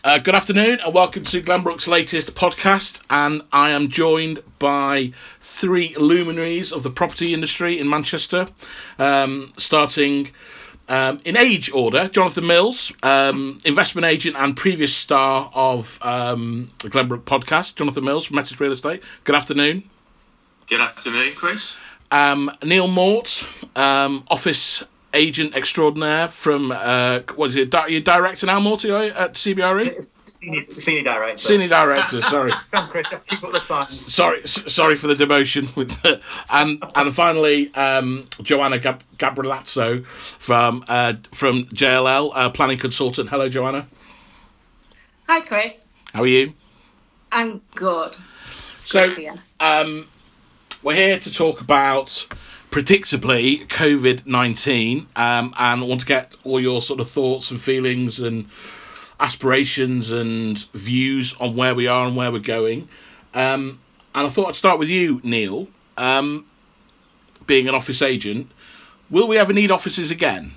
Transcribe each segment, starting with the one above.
Good afternoon and welcome to Glenbrook's latest podcast, and I am joined by three luminaries of the property industry in Manchester, starting in age order. Jonathan Mills, investment agent and previous star of the Glenbrook podcast. Jonathan Mills from Metis Real Estate. Good afternoon. Good afternoon, Chris. Neil Mort, office agent extraordinaire from what is it? You're director now, Morty, at CBRE? Senior director. Senior director. Sorry. Come, Chris, keep up the time. Sorry for the demotion. And finally, Joanna Gabrielazzo from JLL, planning consultant. Hello, Joanna. Hi, Chris. How are you? I'm good. So, we're here to talk about, predictably, COVID-19, and want to get all your sort of thoughts and feelings and aspirations and views on where we are and where we're going. And I thought I'd start with you, Neil. Being an office agent, will we ever need offices again?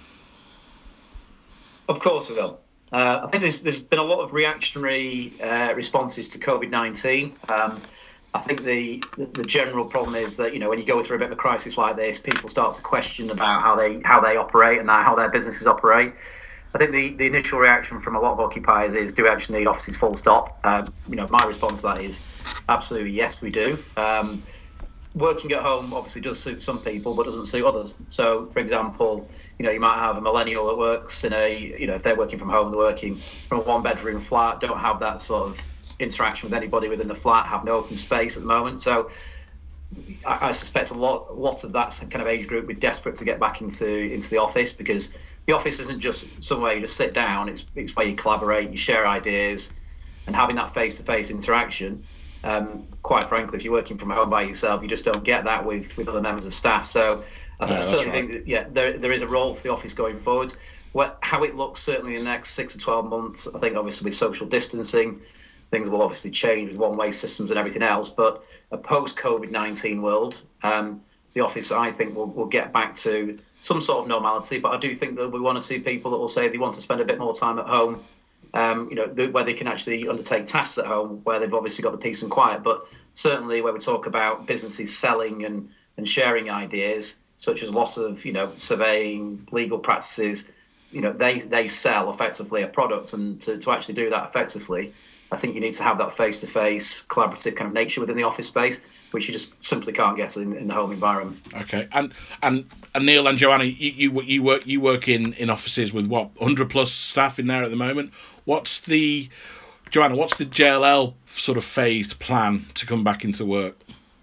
Of course we will. I think there's been a lot of reactionary responses to COVID-19. I think the general problem is that, when you go through a bit of a crisis like this, people start to question about how they operate and how their businesses operate. I think the initial reaction from a lot of occupiers is, do we actually need offices full stop? My response to that is absolutely yes, we do. Working at home obviously does suit some people, but doesn't suit others. So, for example, you might have a millennial that works in if they're working from home, they're working from a one-bedroom flat, don't have that sort of interaction with anybody within the flat, have no open space at the moment. So I suspect a lot of that kind of age group would be desperate to get back into the office, because the office isn't just somewhere you just sit down, it's where you collaborate, you share ideas, and having that face-to-face interaction. Quite frankly, if you're working from home by yourself, you just don't get that with other members of staff. So I certainly think that there is a role for the office going forward. How it looks certainly in the next 6 to 12 months, I think obviously with social distancing, things will obviously change with one-way systems and everything else. But a post-COVID-19 world, the office, I think, will get back to some sort of normality. But I do think there'll be one or two people that will say they want to spend a bit more time at home, where they can actually undertake tasks at home, where they've obviously got the peace and quiet. But certainly where we talk about businesses selling and sharing ideas, such as lots of, surveying, legal practices, they sell effectively a product. And to actually do that effectively, I think you need to have that face-to-face, collaborative kind of nature within the office space, which you just simply can't get in the home environment. Okay, and Neil and Joanna, you work in offices with 100 plus staff in there at the moment. What's the JLL sort of phased plan to come back into work?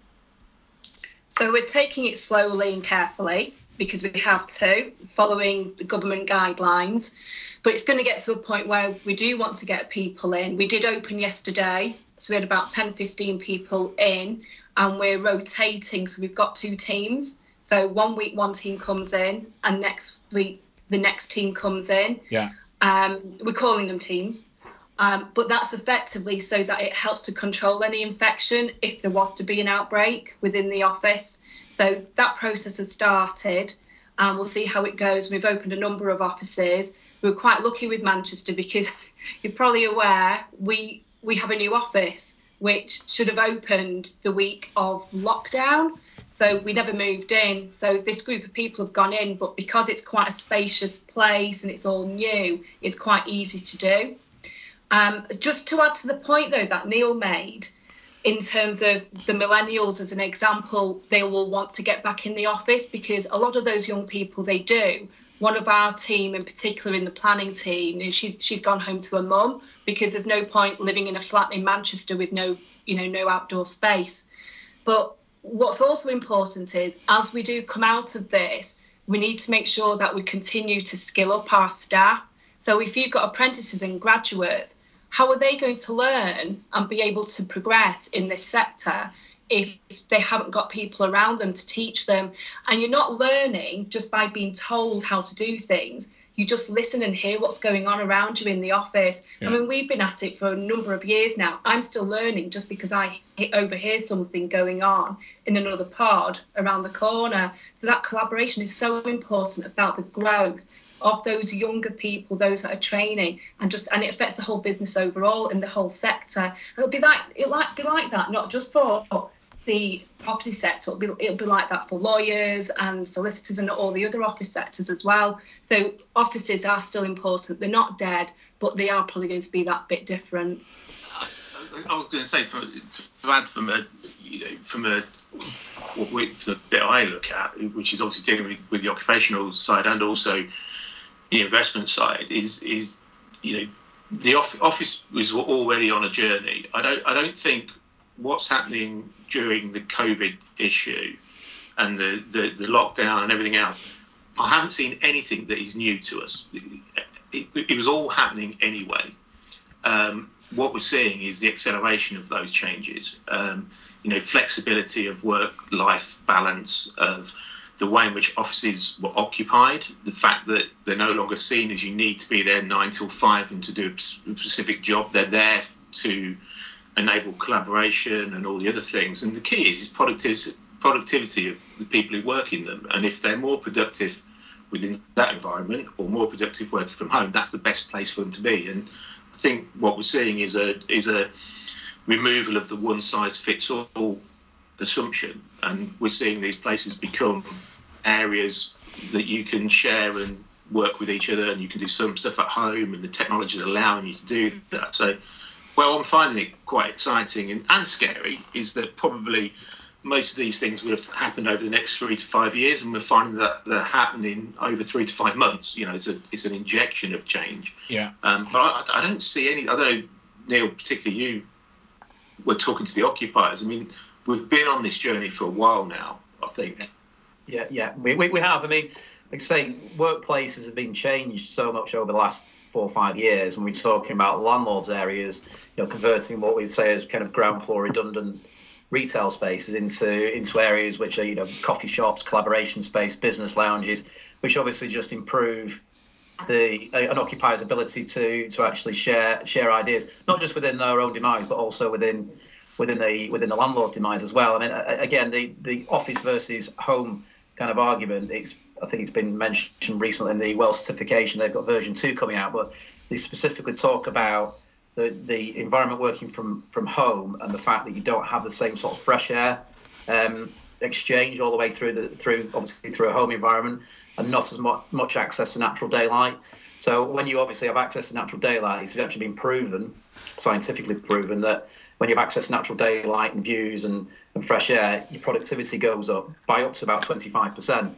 So we're taking it slowly and carefully, because we have to, following the government guidelines. But it's going to get to a point where we do want to get people in. We did open yesterday, so we had about 10, 15 people in, and we're rotating. So we've got two teams. So 1 week, one team comes in, and next week, the next team comes in. Yeah. We're calling them teams. But that's effectively so that it helps to control any infection if there was to be an outbreak within the office. So that process has started, and we'll see how it goes. We've opened a number of offices. We were quite lucky with Manchester, because you're probably aware we have a new office which should have opened the week of lockdown. So we never moved in. So this group of people have gone in, but because it's quite a spacious place and it's all new, it's quite easy to do. Just to add to the point, though, that Neil made, in terms of the millennials as an example, they will want to get back in the office, because a lot of those young people, they do. One of our team in particular, in the planning team, she's gone home to her mum, because there's no point living in a flat in Manchester with no outdoor space. But what's also important is, as we do come out of this, we need to make sure that we continue to skill up our staff. So if you've got apprentices and graduates, how are they going to learn and be able to progress in this sector if they haven't got people around them to teach them? And you're not learning just by being told how to do things. You just listen and hear what's going on around you in the office. Yeah. I mean, we've been at it for a number of years now. I'm still learning just because I overhear something going on in another pod around the corner. So that collaboration is so important about the growth of those younger people, those that are training, and it affects the whole business overall and the whole sector. It'll be like that, not just for the property sector. It'll be like that for lawyers and solicitors and all the other office sectors as well. So offices are still important. They're not dead, but they are probably going to be that bit different. I was going to say, to add from the bit I look at, which is obviously dealing with the occupational side and also the investment side, is the office was already on a journey. I don't think what's happening during the COVID issue and the lockdown and everything else, I haven't seen anything that is new to us. It was all happening anyway. What we're seeing is the acceleration of those changes. Flexibility of work-life balance, of the way in which offices were occupied, the fact that they're no longer seen as you need to be there 9 till 5 and to do a specific job. They're there to enable collaboration and all the other things. And the key is productivity of the people who work in them. And if they're more productive within that environment or more productive working from home, that's the best place for them to be. And I think what we're seeing is a removal of the one-size-fits-all assumption, and we're seeing these places become areas that you can share and work with each other, and you can do some stuff at home, and the technology is allowing you to do that. So, well, I'm finding it quite exciting and scary, is that probably most of these things would have happened over the next 3 to 5 years, and we're finding that they're happening over 3 to 5 months. It's an injection of change. Yeah. But I don't see any. I don't know, Neil, particularly you were talking to the occupiers. I mean, we've been on this journey for a while now, I think. Yeah, we have. I mean, like I say, workplaces have been changed so much over the last 4 or 5 years, and we're talking about landlords' areas, converting what we'd say as kind of ground floor redundant retail spaces into areas which are coffee shops, collaboration space, business lounges, which obviously just improve an occupier's ability to actually share ideas, not just within their own demise, but also within the landlord's demise as well. I mean, again, the office versus home kind of argument, I think it's been mentioned recently in the WELL certification. They've got version 2 coming out, but they specifically talk about the environment working from home and the fact that you don't have the same sort of fresh air exchange all the way through obviously through a home environment, and not as much access to natural daylight. So when you obviously have access to natural daylight, it's actually been scientifically proven, that when you have access to natural daylight and views and fresh air, your productivity goes up by up to about 25%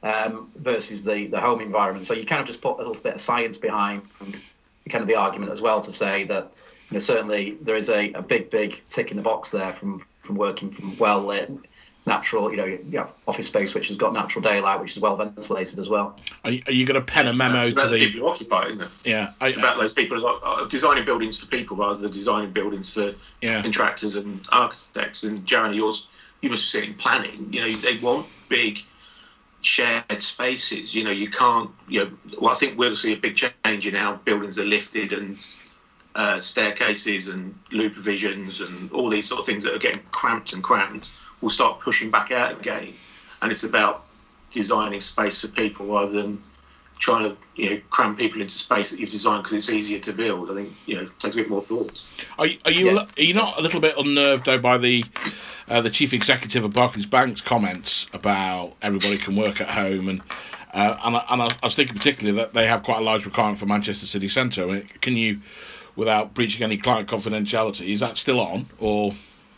versus the home environment. So you kind of just put a little bit of science behind kind of the argument as well, to say that certainly there is a big tick in the box there from working from well lit natural office space which has got natural daylight, which is well ventilated as well. Are you going to pen a memo to the people who occupy, isn't it? Yeah, it's about those people who are designing buildings for people rather than designing buildings for contractors and architects. And Joanna, you must be seeing planning. They want big shared spaces. You can't. Well, I think we'll see a big change in how buildings are lifted and staircases and loo provisions and all these sort of things that are getting cramped will start pushing back out again. And it's about designing space for people rather than trying to cram people into space that you've designed because it's easier to build. I think it takes a bit more thought. Are you not a little bit unnerved though by the chief executive of Barclays Bank's comments about everybody can work at home, and I was thinking particularly that they have quite a large requirement for Manchester City Centre. I mean, can you, without breaching any client confidentiality, is that still on, or?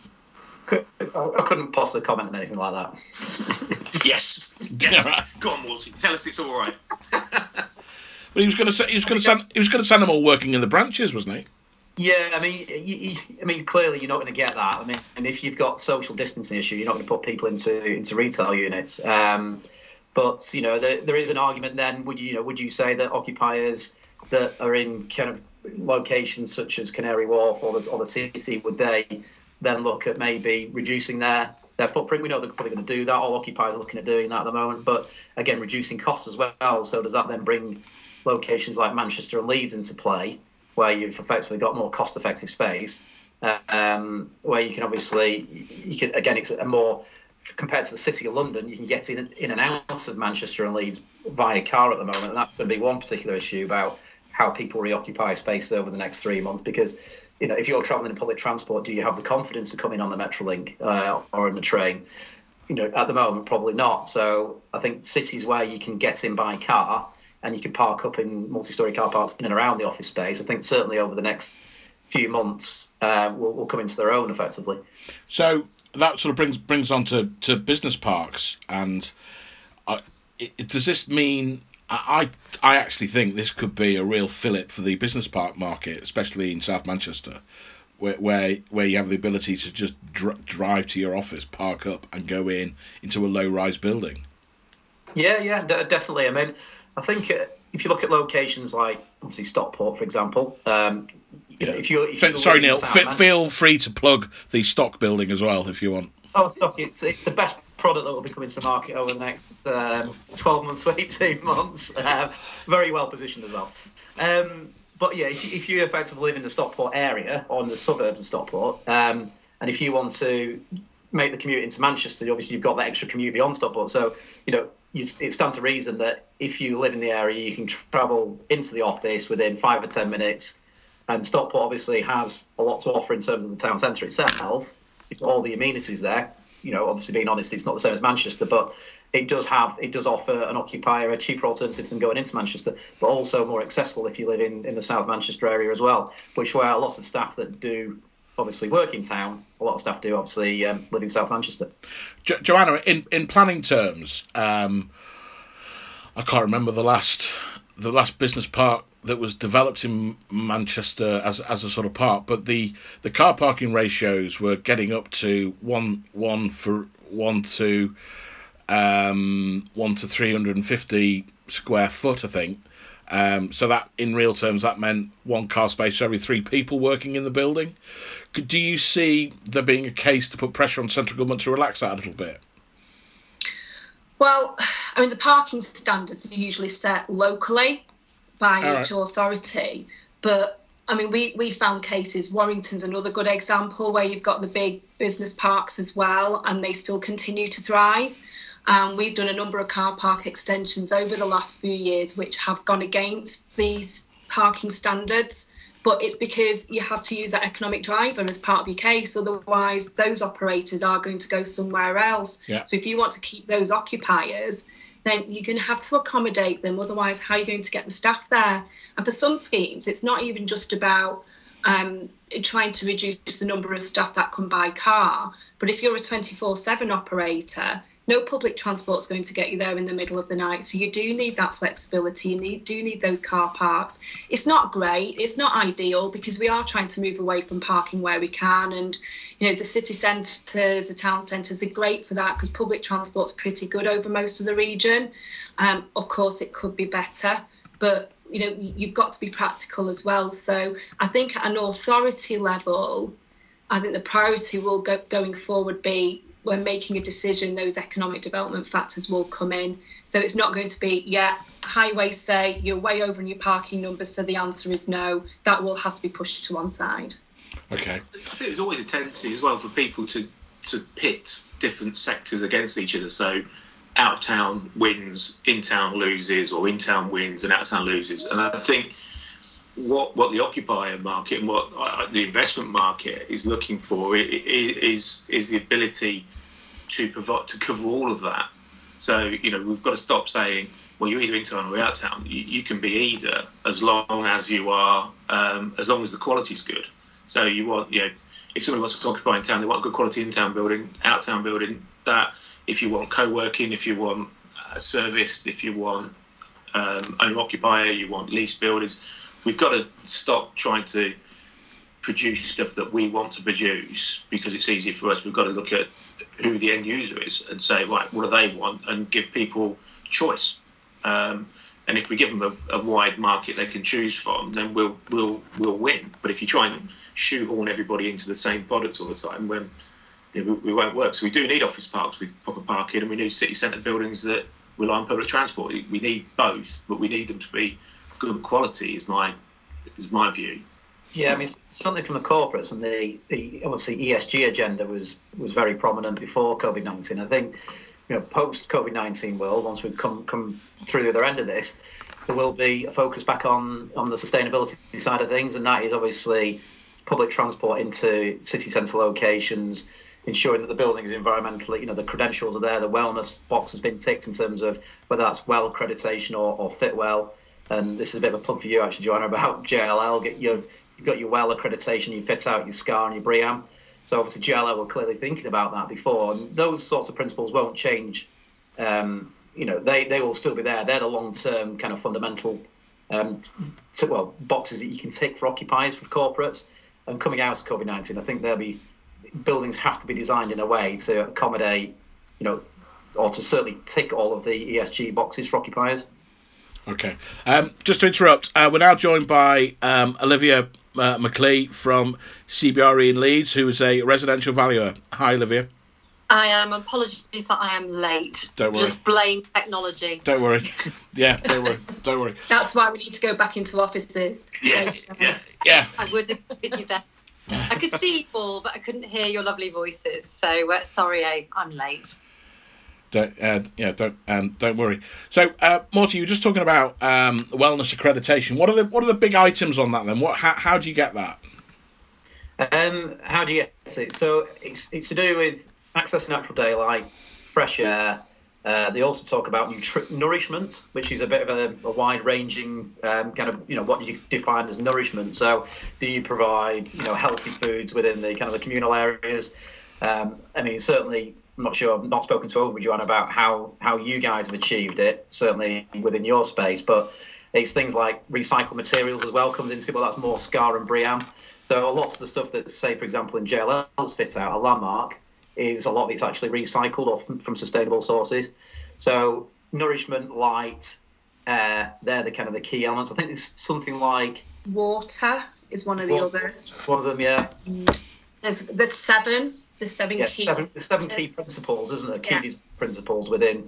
I couldn't possibly comment on anything like that. Yes. Yeah. Go on, Morty. Tell us it's all right. But he was going to send them all working in the branches, wasn't he? Yeah, I mean, clearly you're not going to get that. I mean, and if you've got social distancing issue, you're not going to put people into retail units. But there is an argument then. Would you say that occupiers that are in kind of locations such as Canary Wharf or the city, would they then look at maybe reducing their footprint? We know they're probably going to do that. All occupiers are looking at doing that at the moment. But again, reducing costs as well. So does that then bring locations like Manchester and Leeds into play, where you've effectively got more cost-effective space, where you can obviously, again, it's a more compared to the City of London, you can get in and out of Manchester and Leeds via car at the moment, and that's going to be one particular issue about how people reoccupy space over the next 3 months. Because if you're travelling in public transport, do you have the confidence to come in on the Metrolink or in the train? At the moment, probably not. So I think cities where you can get in by car and you can park up in multi-storey car parks in and around the office space, I think certainly over the next few months will come into their own effectively. So that sort of brings on to business parks, and does this mean I actually think this could be a real fillip for the business park market, especially in South Manchester, where you have the ability to just drive to your office, park up, and go into a low-rise building. Yeah, definitely. I mean, I think if you look at locations like obviously Stockport, for example. If you're sorry, Neil. Feel free to plug the Stock building as well if you want. Oh, Stock! It's the best product that will be coming to market over the next 12 months to 18 months. Very well positioned as well. But yeah, if you effectively live in the Stockport area or in the suburbs of Stockport, and if you want to make the commute into Manchester, obviously you've got that extra commute beyond Stockport. So it stands to reason that if you live in the area, you can travel into the office within 5 or 10 minutes. And Stockport obviously has a lot to offer in terms of the town centre itself. It's all the amenities there. Obviously being honest, it's not the same as Manchester, but it does offer an occupier a cheaper alternative than going into Manchester, but also more accessible if you live in the South Manchester area as well, which where a lot of staff that do obviously work in town, a lot of staff do obviously live in South Manchester. Joanna, in planning terms, I can't remember the last business park that was developed in Manchester as a sort of park, but the car parking ratios were getting up to one to 350 square foot, I think. So that in real terms that meant one car space for every 3 people working in the building. Do you see there being a case to put pressure on central government to relax that a little bit? Well, I mean, the parking standards are usually set locally by each authority, but I mean, we found cases. Warrington's another good example where you've got the big business parks as well, and they still continue to thrive. We've done a number of car park extensions over the last few years which have gone against these parking standards, but it's because you have to use that economic driver as part of your case. Otherwise, those operators are going to go somewhere else. Yeah. So if you want to keep those occupiers, then you're going to have to accommodate them. Otherwise, how are you going to get the staff there? And for some schemes, it's not even just about trying to reduce the number of staff that come by car. But if you're a 24/7 operator, no public transport is going to get you there in the middle of the night. So you do need that flexibility. You do need those car parks. It's not great. It's not ideal because we are trying to move away from parking where we can. And, the city centres, the town centres are great for that because public transport's pretty good over most of the region. Of course, it could be better. But, you've got to be practical as well. So I think at an authority level, I think the priority will going forward be when making a decision, those economic development factors will come in. So it's not going to be, highways say you're way over in your parking numbers, so the answer is no. That will have to be pushed to one side. Okay. I think there's always a tendency as well for people to pit different sectors against each other. So out of town wins, in town loses, or in town wins and out of town loses. And I think what the occupier market and what the investment market is looking for is the ability to cover all of that. So we've got to stop saying, well, you're either in town or out of town. You can be either as long as you are as long as the quality's good. So you want if somebody wants to occupy in town, they want a good quality in town building, out of town building. That if you want co-working, if you want serviced, if you want owner occupier, you want lease builders. We've got to stop trying to produce stuff that we want to produce because it's easier for us. We've got to look at who the end user is and say, right, what do they want, and give people choice. And if we give them a wide market they can choose from, then we'll win. But if you try and shoehorn everybody into the same product all the time, when we won't work. So we do need office parks with proper parking, and we need city centre buildings that rely on public transport. We need both, but we need them to be good quality is my view. Yeah, I mean, certainly from the corporates, and the obviously ESG agenda was very prominent before COVID-19. I think, post COVID-19 world, once we've come through the other end of this, there will be a focus back on the sustainability side of things, and that is obviously public transport into city centre locations, ensuring that the building is environmentally, the credentials are there, the wellness box has been ticked in terms of whether that's WELL accreditation or Fitwell. And this is a bit of a plug for you, actually, Joanna, about JLL. You've got your WELL accreditation, you fit out your SCAR and your BREEAM. So obviously JLL were clearly thinking about that before, and those sorts of principles won't change. They will still be there. They're the long-term kind of fundamental boxes that you can tick for occupiers, for corporates. And coming out of COVID-19, I think buildings have to be designed in a way to accommodate, or to certainly tick all of the ESG boxes for occupiers. Okay. Just to interrupt, we're now joined by Olivia McLee from CBRE in Leeds, who is a residential valuer. Hi, Olivia. I am. Apologies that I am late. Don't worry. Just blame technology. Don't worry. Yeah, don't worry. Don't worry. That's why we need to go back into offices. Yes. Yeah. I would agree with you there. I could see you all, but I couldn't hear your lovely voices. So sorry, I'm late. Don't worry. So, Morty, you were just talking about wellness accreditation. What are the big items on that then? How do you get that? How do you get it? So it's to do with access to natural daylight, fresh air. They also talk about nourishment, which is a bit of a wide-ranging kind of, what you define as nourishment. So do you provide, healthy foods within the kind of the communal areas? I mean, certainly, I'm not sure, I've not spoken to over Joanna about how you guys have achieved it, certainly within your space, but it's things like recycled materials as well comes into it, but that's more SCAR and BREEAM. So lots of the stuff that, say, for example, in JLL's fit out, a landmark, is a lot of it's actually recycled or from sustainable sources. So nourishment, light, air, they're the kind of the key elements. I think it's something like water is one of the others. One of them, yeah. And there's seven. There's seven key. There's seven key principles, isn't there? Key principles within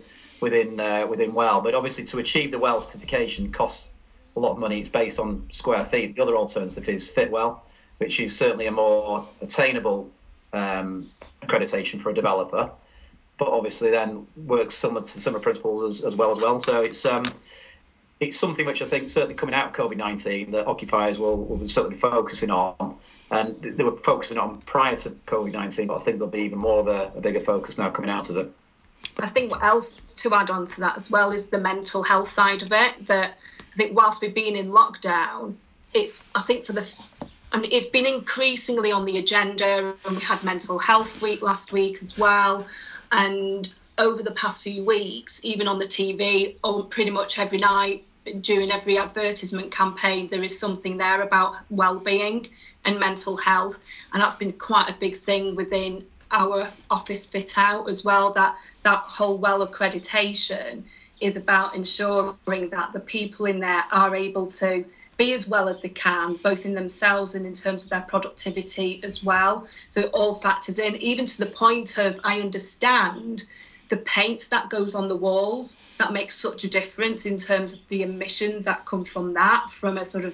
WELL. But obviously, to achieve the WELL certification costs a lot of money. It's based on square feet. The other alternative is Fitwell, which is certainly a more attainable accreditation for a developer, but obviously then works similar principles as well. So it's something which I think certainly coming out of COVID-19 that occupiers will be certainly focusing on, and they were focusing on prior to COVID-19, but I think there'll be even more of a bigger focus now coming out of it. I think what else to add on to that as well is the mental health side of it, that I think whilst we've been in lockdown, it's been increasingly on the agenda, and we had Mental Health Week last week as well. And over the past few weeks, even on the TV, pretty much every night, during every advertisement campaign, there is something there about well-being and mental health. And that's been quite a big thing within our office fit out as well, that whole WELL accreditation is about ensuring that the people in there are able to be as well as they can, both in themselves and in terms of their productivity as well. So it all factors in, even to the point of, I understand the paint that goes on the walls, that makes such a difference in terms of the emissions that come from that, from a sort of,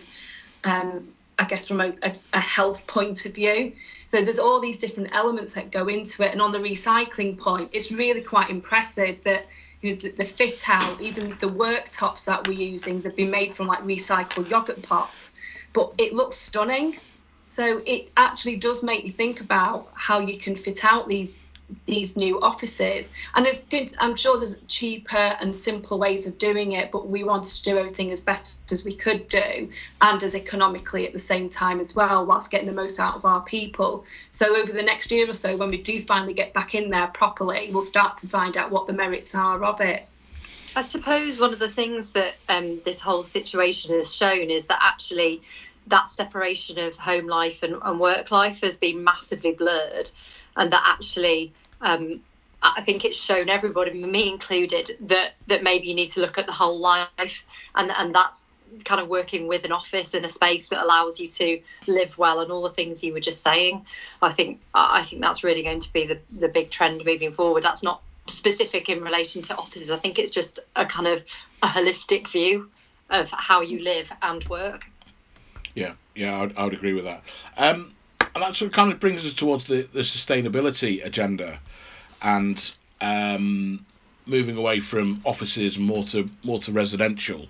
I guess from a health point of view. So there's all these different elements that go into it. And on the recycling point, it's really quite impressive that the fit out, even the worktops that we're using, they've been made from like recycled yogurt pots, but it looks stunning. So it actually does make you think about how you can fit out these new offices. And I'm sure there's cheaper and simpler ways of doing it, but we wanted to do everything as best as we could do and as economically at the same time as well, whilst getting the most out of our people. So over the next year or so, when we do finally get back in there properly, we'll start to find out what the merits are of it. I suppose one of the things that this whole situation has shown is that actually that separation of home life and work life has been massively blurred, and that actually I think it's shown everybody, me included, that maybe you need to look at the whole life, and that's kind of working with an office in a space that allows you to live well and all the things you were just saying. I think that's really going to be the big trend moving forward. That's not specific in relation to offices. I think it's just a kind of a holistic view of how you live and work. Yeah, I would agree with that. And that sort of kind of brings us towards the sustainability agenda, and moving away from offices more to Mm. residential.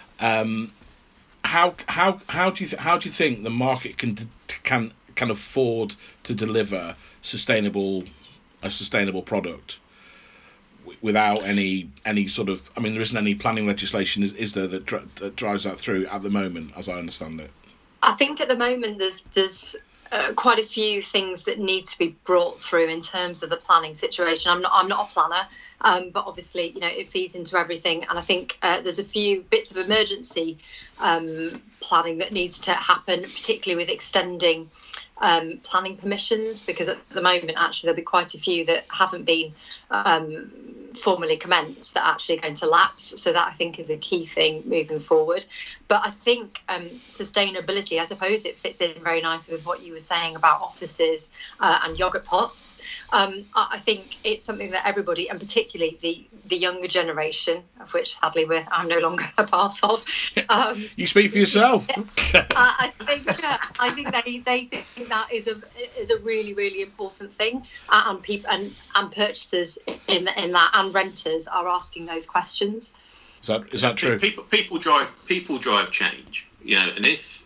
How do you think the market can afford to deliver a sustainable product without any sort of, I mean, there isn't any planning legislation, is there, that drives that through at the moment, as I understand it? I think at the moment there's quite a few things that need to be brought through in terms of the planning situation. I'm not a planner, but obviously, it feeds into everything. And I think there's a few bits of emergency planning that needs to happen, particularly with extending planning permissions, because at the moment, actually, there'll be quite a few that haven't been formally commenced that actually are going to lapse. So that, I think, is a key thing moving forward. But I think sustainability, I suppose it fits in very nicely with what you were saying about offices and yogurt pots. I think it's something that everybody, and particularly the younger generation, of which sadly I'm no longer a part of. You speak for yourself. I think they think that is a really, really important thing, and people and purchasers in that and renters are asking those questions. Is that true? People drive change, and if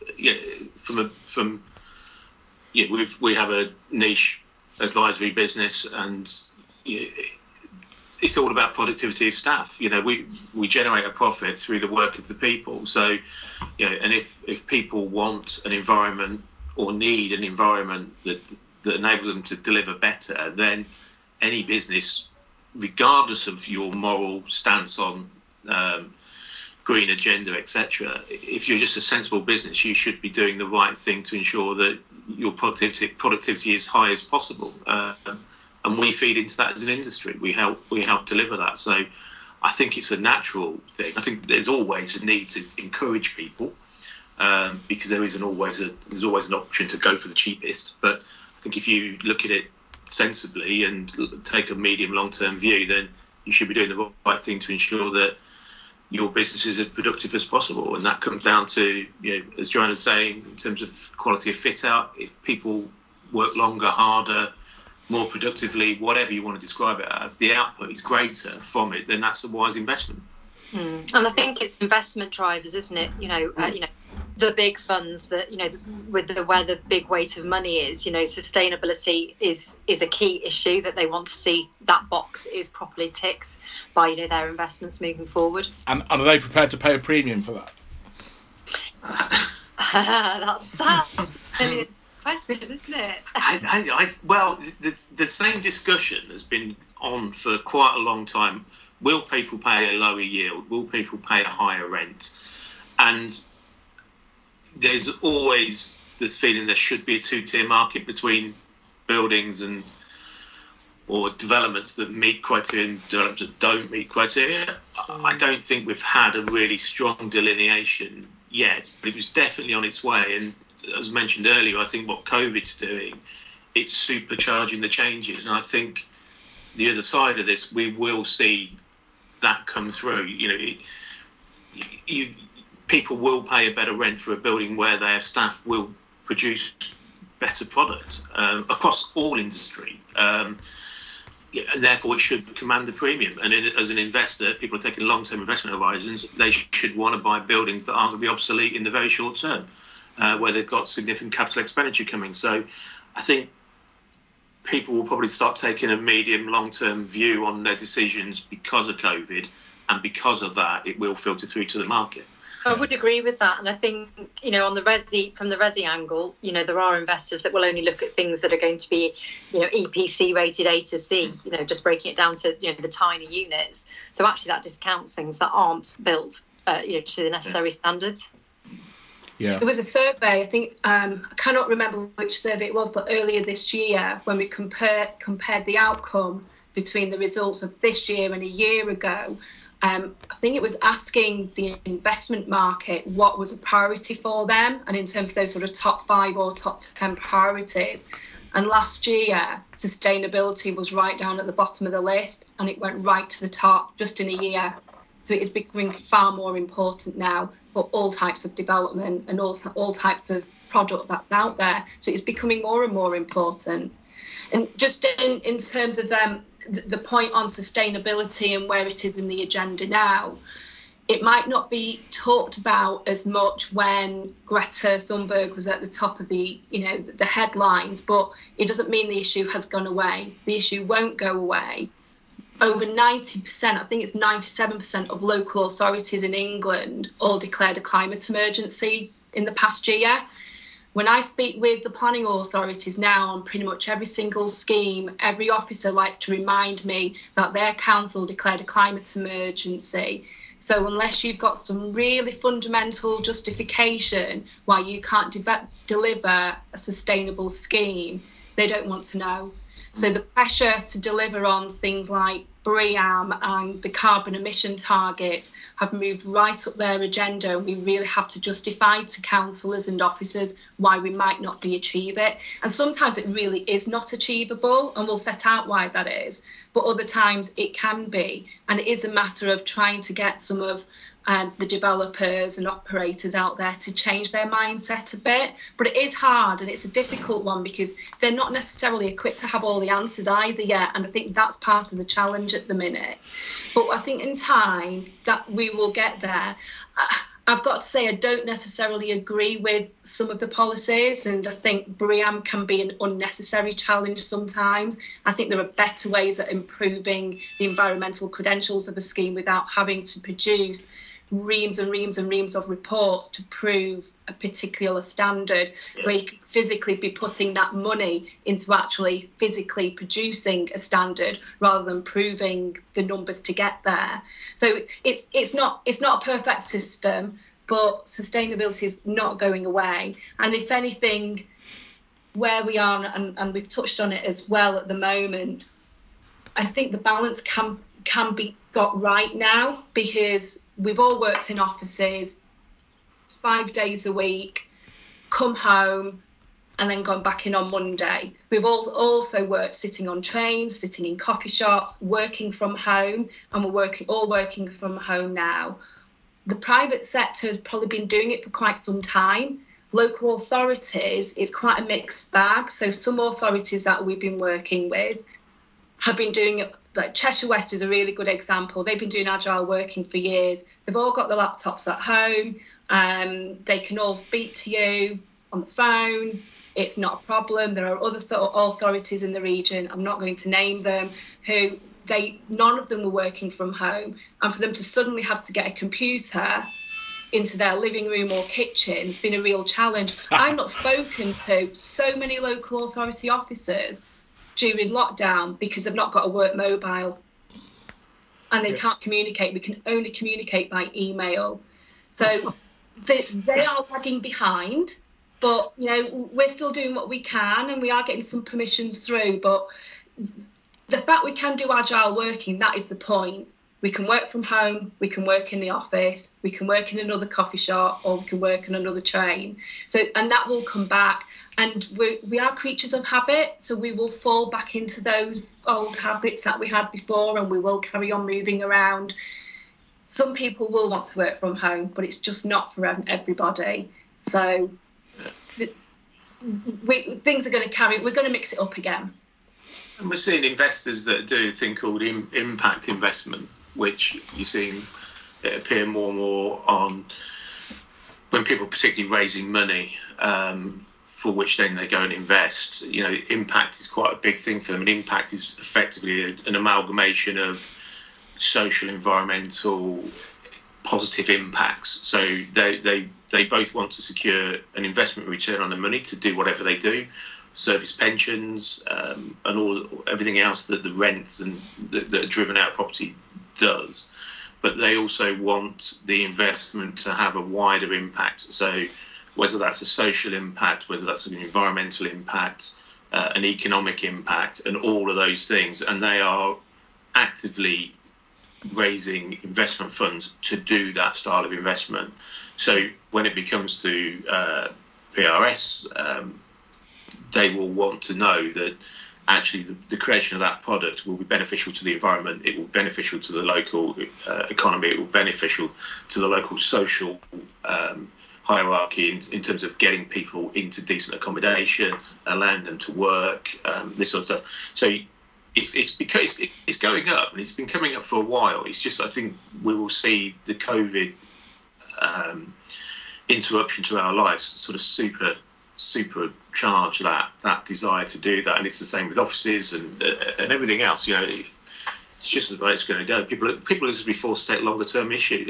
we have a niche advisory business, and it's all about productivity of staff. We generate a profit through the work of the people. So, and if people want an environment or need an environment that enables them to deliver better, then any business, regardless of your moral stance on green agenda, etc., if you're just a sensible business, you should be doing the right thing to ensure that your productivity is high as possible. And we feed into that as an industry. We help deliver that. So I think it's a natural thing. I think there's always a need to encourage people, because there's always an option to go for the cheapest. But I think if you look at it sensibly and take a medium long-term view, then you should be doing the right thing to ensure that your business is as productive as possible. And that comes down to, as Joanna's saying, in terms of quality of fit out. If people work longer, harder, more productively, whatever you want to describe it as, the output is greater from it, then that's a wise investment. And I think it's investment drivers, isn't it? The big funds that, where the big weight of money is, sustainability is a key issue that they want to see that box is properly ticked by, their investments moving forward. And are they prepared to pay a premium for that? That's a brilliant question, isn't it? Well, the same discussion has been on for quite a long time. Will people pay a lower yield? Will people pay a higher rent? And there's always this feeling there should be a two-tier market between buildings or developments that meet criteria and developments that don't meet criteria. I don't think we've had a really strong delineation yet, but it was definitely on its way. And as mentioned earlier, I think what COVID's doing, it's supercharging the changes. And I think the other side of this, we will see that come through. People will pay a better rent for a building where their staff will produce better product across all industry. And therefore, it should command a premium. And as an investor, people are taking long-term investment horizons. They should want to buy buildings that aren't going to be obsolete in the very short term, where they've got significant capital expenditure coming. So I think people will probably start taking a medium, long-term view on their decisions because of COVID. And because of that, it will filter through to the market. I would agree with that, and I think on from the resi angle, there are investors that will only look at things that are going to be, EPC rated A to C, just breaking it down to the tiny units. So actually, that discounts things that aren't built, to the necessary standards. Yeah. There was a survey, I think, I cannot remember which survey it was, but earlier this year when we compared the outcome between the results of this year and a year ago. I think it was asking the investment market what was a priority for them, and in terms of those sort of top 5 or top 10 priorities. And last year, sustainability was right down at the bottom of the list, and it went right to the top just in a year. So it is becoming far more important now for all types of development and also all types of product that's out there. So it's becoming more and more important. And just in terms of the point on sustainability and where it is in the agenda now, it might not be talked about as much when Greta Thunberg was at the top of the headlines, but it doesn't mean the issue has gone away. The issue won't go away. Over 90%, I think it's 97% of local authorities in England all declared a climate emergency in the past year. When I speak with the planning authorities now on pretty much every single scheme, every officer likes to remind me that their council declared a climate emergency. So unless you've got some really fundamental justification why you can't deliver a sustainable scheme, they don't want to know. So the pressure to deliver on things like BREEAM and the carbon emission targets have moved right up their agenda, and we really have to justify to councillors and officers why we might not be achieve it. And sometimes it really is not achievable, and we'll set out why that is. But other times it can be, and it is a matter of trying to get some of the developers and operators out there to change their mindset a bit. But it is hard, and it's a difficult one because they're not necessarily equipped to have all the answers either yet, and I think that's part of the challenge at the minute. But I think in time that we will get there. I've got to say I don't necessarily agree with some of the policies, and I think BREEAM can be an unnecessary challenge sometimes. I think there are better ways at improving the environmental credentials of a scheme without having to produce reams and reams and reams of reports to prove a particular standard, where you could physically be putting that money into actually physically producing a standard rather than proving the numbers to get there. So it's not a perfect system, but sustainability is not going away. And if anything, where we are, and we've touched on it as well at the moment, I think the balance can be got right now, because we've all worked in offices 5 days a week, come home and then gone back in on Monday. We've also worked sitting on trains, sitting in coffee shops, working from home, and we're all working from home now. The private sector has probably been doing it for quite some time. Local authorities, it's quite a mixed bag. So some authorities that we've been working with have been doing it, like Cheshire West is a really good example. They've been doing agile working for years. They've all got the laptops at home. They can all speak to you on the phone. It's not a problem. There are other authorities in the region, I'm not going to name them, who none of them were working from home. And for them to suddenly have to get a computer into their living room or kitchen has been a real challenge. I've not spoken to so many local authority officers during lockdown because they've not got a work mobile and they can't communicate. We can only communicate by email. So they are lagging behind, but we're still doing what we can, and we are getting some permissions through. But the fact we can do agile working, that is the point. We can work from home, we can work in the office, we can work in another coffee shop, or we can work on another train. So, and that will come back. And we are creatures of habit, so we will fall back into those old habits that we had before, and we will carry on moving around. Some people will want to work from home, but it's just not for everybody. So things are going to we're going to mix it up again. And we're seeing investors that do a thing called impact investment, which you're seeing it appear more and more on when people are particularly raising money, for which then they go and invest. Impact is quite a big thing for them, and impact is effectively an amalgamation of social, environmental, positive impacts. So they both want to secure an investment return on the money to do whatever they do, service pensions, and everything else that the rents and that are driven out of property does. But they also want the investment to have a wider impact. So whether that's a social impact, whether that's an environmental impact, an economic impact, and all of those things. And they are actively raising investment funds to do that style of investment. So when it becomes to PRS, they will want to know that actually the creation of that product will be beneficial to the environment, it will be beneficial to the local economy, it will be beneficial to the local social hierarchy in terms of getting people into decent accommodation, allowing them to work, this sort of stuff. So it's because it's going up, and it's been coming up for a while. It's just, I think we will see the COVID interruption to our lives sort of supercharge that desire to do that. And it's the same with offices and everything else. It's just the way it's going to go. People are going to be forced to take longer term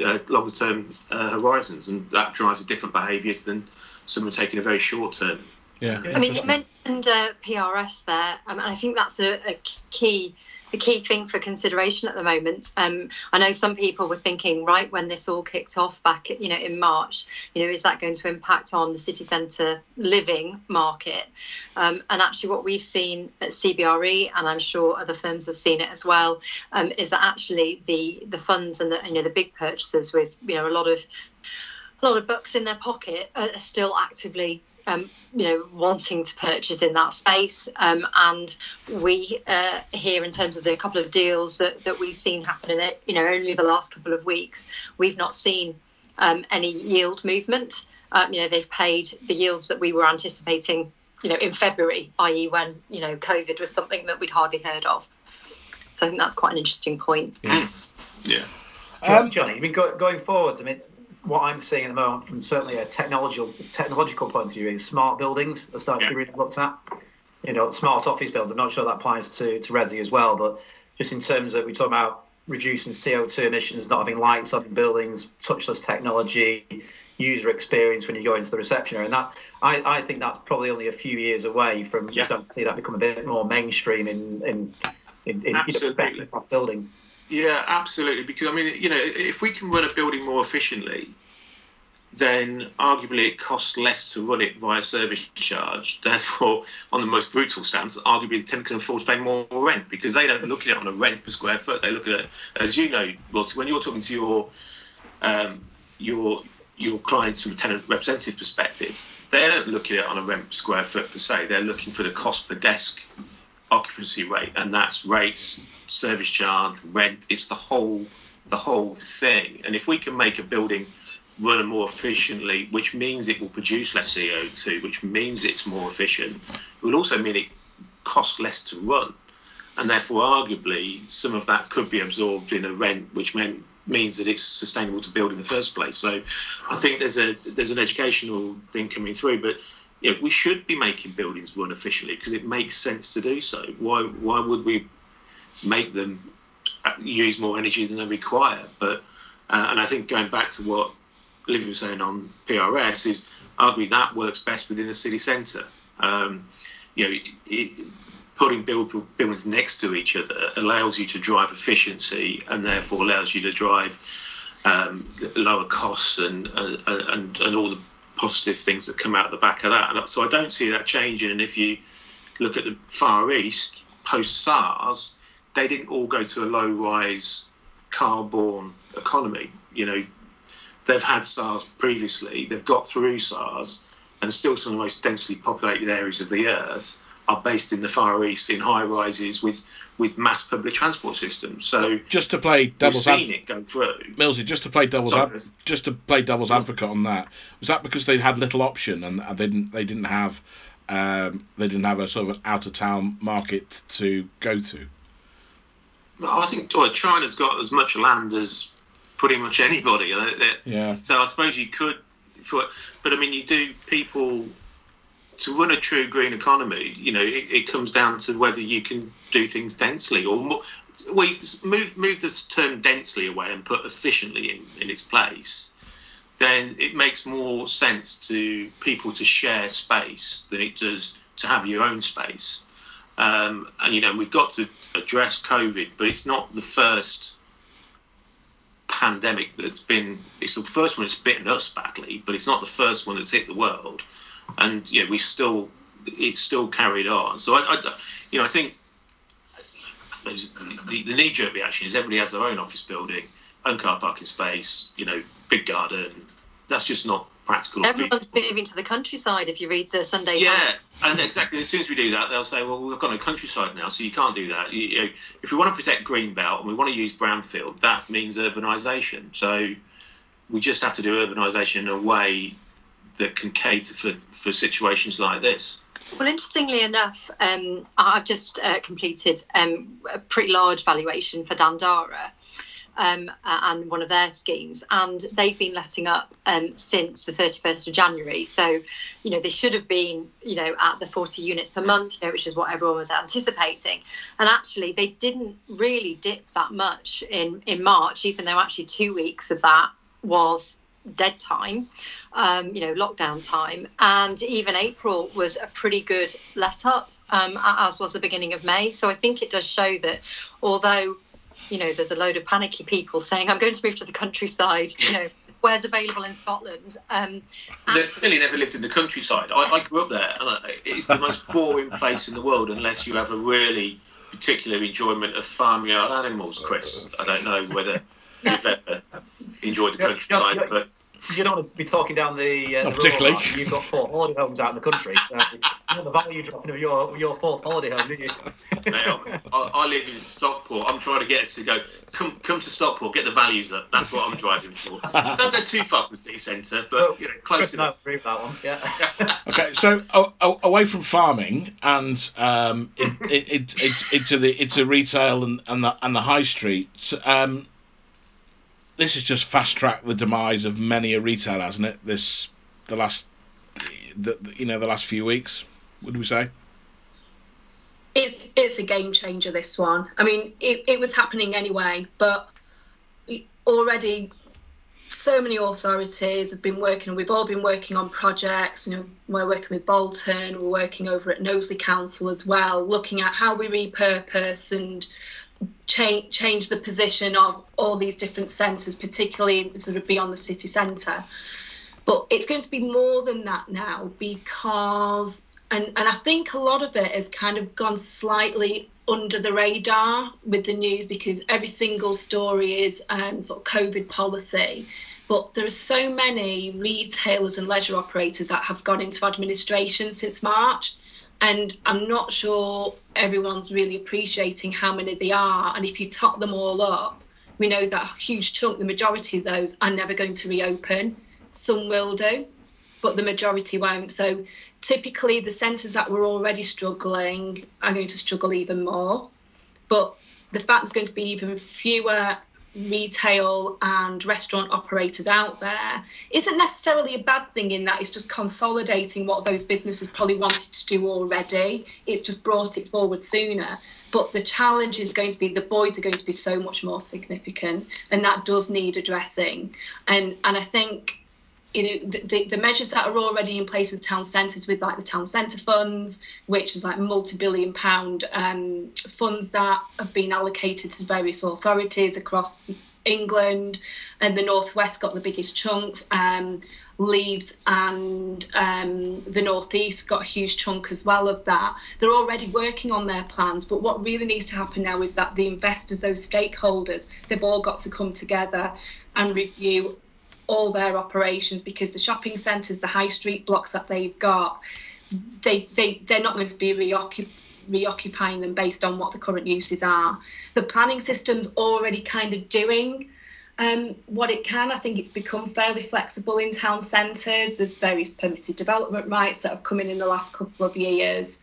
horizons, and that drives a different behaviour than someone taking a very short term. Yeah. I mean, you mentioned PRS there, and I think that's a key thing for consideration at the moment. I know some people were thinking, right, when this all kicked off back, in March, is that going to impact on the city centre living market? And actually, what we've seen at CBRE, and I'm sure other firms have seen it as well, is that actually the funds and the big purchasers with a lot of bucks in their pocket are still actively wanting to purchase in that space, and we here, in terms of the couple of deals that we've seen happen in it, only the last couple of weeks, we've not seen any yield movement. They've paid the yields that we were anticipating, in February, i.e. when COVID was something that we'd hardly heard of. So I think that's quite an interesting point. Yeah. Johnny, I mean, going forwards, I mean, what I'm seeing at the moment, from certainly a technological point of view, is smart buildings are starting to be really looked at. Smart office buildings. I'm not sure that applies to Resi as well, but just in terms of, we talk about reducing CO2 emissions, not having lights on in buildings, touchless technology, user experience when you go into the reception area. And that, I think that's probably only a few years away from starting to see that become a bit more mainstream in across building. Yeah, absolutely. Because, I mean, if we can run a building more efficiently, then arguably it costs less to run it via service charge. Therefore, on the most brutal stance, arguably the tenant can afford to pay more rent, because they don't look at it on a rent per square foot. They look at it, as you know, when you're talking to your clients from a tenant representative perspective, they don't look at it on a rent per square foot per se. They're looking for the cost per desk occupancy rate, and that's rates, service charge, rent. It's the whole thing. And if we can make a building run more efficiently, which means it will produce less CO2, which means it's more efficient, it will also mean it costs less to run, and therefore arguably some of that could be absorbed in a rent, which means that it's sustainable to build in the first place. So I think there's an educational thing coming through, but we should be making buildings run efficiently because it makes sense to do so. Why would we make them use more energy than they require? But and I think, going back to what Olivia was saying on PRS, is arguably that works best within the city centre. Putting buildings next to each other allows you to drive efficiency, and therefore allows you to drive lower costs and all the positive things that come out the back of that. And so I don't see that changing. And if you look at the Far East post SARS, they didn't all go to a low-rise car-borne economy. They've had SARS previously, they've got through SARS, and still some of the most densely populated areas of the earth are based in the Far East in high rises with mass public transport systems. So just to play devil's advocate, go through. Millsy, just to play devil's advocate on that, was that because they had little option and they didn't have a sort of an out of town market to go to? I think China's got as much land as pretty much anybody. Yeah. So I suppose you could, but I mean, you do people. To run a true green economy, it comes down to whether you can do things densely, or move the term densely away and put efficiently in its place. Then it makes more sense to people to share space than it does to have your own space. And we've got to address COVID, but it's not the first pandemic it's the first one that's bitten us badly, but it's not the first one that's hit the world. And it's still carried on. So I think the knee-jerk reaction is everybody has their own office building, own car parking space, big garden. That's just not practical. Everyone's moving to the countryside. If you read the Sunday Times. And exactly. As soon as we do that, they'll say, "Well, we've got no countryside now, so you can't do that." If we want to protect Greenbelt and we want to use brownfield, that means urbanisation. So we just have to do urbanisation in a way that can cater for situations like this. Well, interestingly enough, I've just completed a pretty large valuation for Dandara and one of their schemes, and they've been letting up since the 31st of January. So, they should have been, at the 40 units per month, which is what everyone was anticipating. And actually, they didn't really dip that much in March, even though actually 2 weeks of that was dead time, lockdown time, and even April was a pretty good let up, as was the beginning of May. So I think it does show that although there's a load of panicky people saying I'm going to move to the countryside, where's available in Scotland, they've clearly never lived in the countryside. I grew up there, and it's the most boring place in the world unless you have a really particular enjoyment of farmyard animals, Chris. I don't know whether you've ever enjoyed the countryside, but you don't want to be talking down the particularly. Road. You've got 4 holiday homes out in the country. You want the value dropping of your 4th holiday home, do you? I live in Stockport. I'm trying to get us to go. Come to Stockport, get the values up. That's what I'm driving for. Don't go too far from the city centre, but close enough. I agree with that one. Yeah. Okay, so away from farming and into retail and the high street. This has just fast tracked the demise of many a retailer, hasn't it? The last few weeks, would we say? It's a game changer, this one. I mean, it was happening anyway, but already so many authorities have been working. We've all been working on projects. We're working with Bolton. We're working over at Knowsley Council as well, looking at how we repurpose and change the position of all these different centres, particularly sort of beyond the city centre. But it's going to be more than that now, because and I think a lot of it has kind of gone slightly under the radar with the news, because every single story is sort of COVID policy. But there are so many retailers and leisure operators that have gone into administration since March. And I'm not sure everyone's really appreciating how many they are. And if you top them all up, we know that a huge chunk, the majority of those are never going to reopen. Some will do, but the majority won't. So typically the centres that were already struggling are going to struggle even more. But the fact there's going to be even fewer retail and restaurant operators out there isn't necessarily a bad thing, in that it's just consolidating what those businesses probably wanted to do already. It's just brought it forward sooner. But the challenge is going to be, the voids are going to be so much more significant, and that does need addressing. And I think the measures that are already in place with town centres, with like the town centre funds, which is like multi-billion pound funds that have been allocated to various authorities across England, and the Northwest got the biggest chunk. Leeds and the Northeast got a huge chunk as well of that. They're already working on their plans, but what really needs to happen now is that the investors, those stakeholders, they've all got to come together and review all their operations, because the shopping centres, the high street blocks that they've got, they're not going to be reoccupying them based on what the current uses are. The planning system's already kind of doing what it can. I think it's become fairly flexible in town centres. There's various permitted development rights that have come in the last couple of years.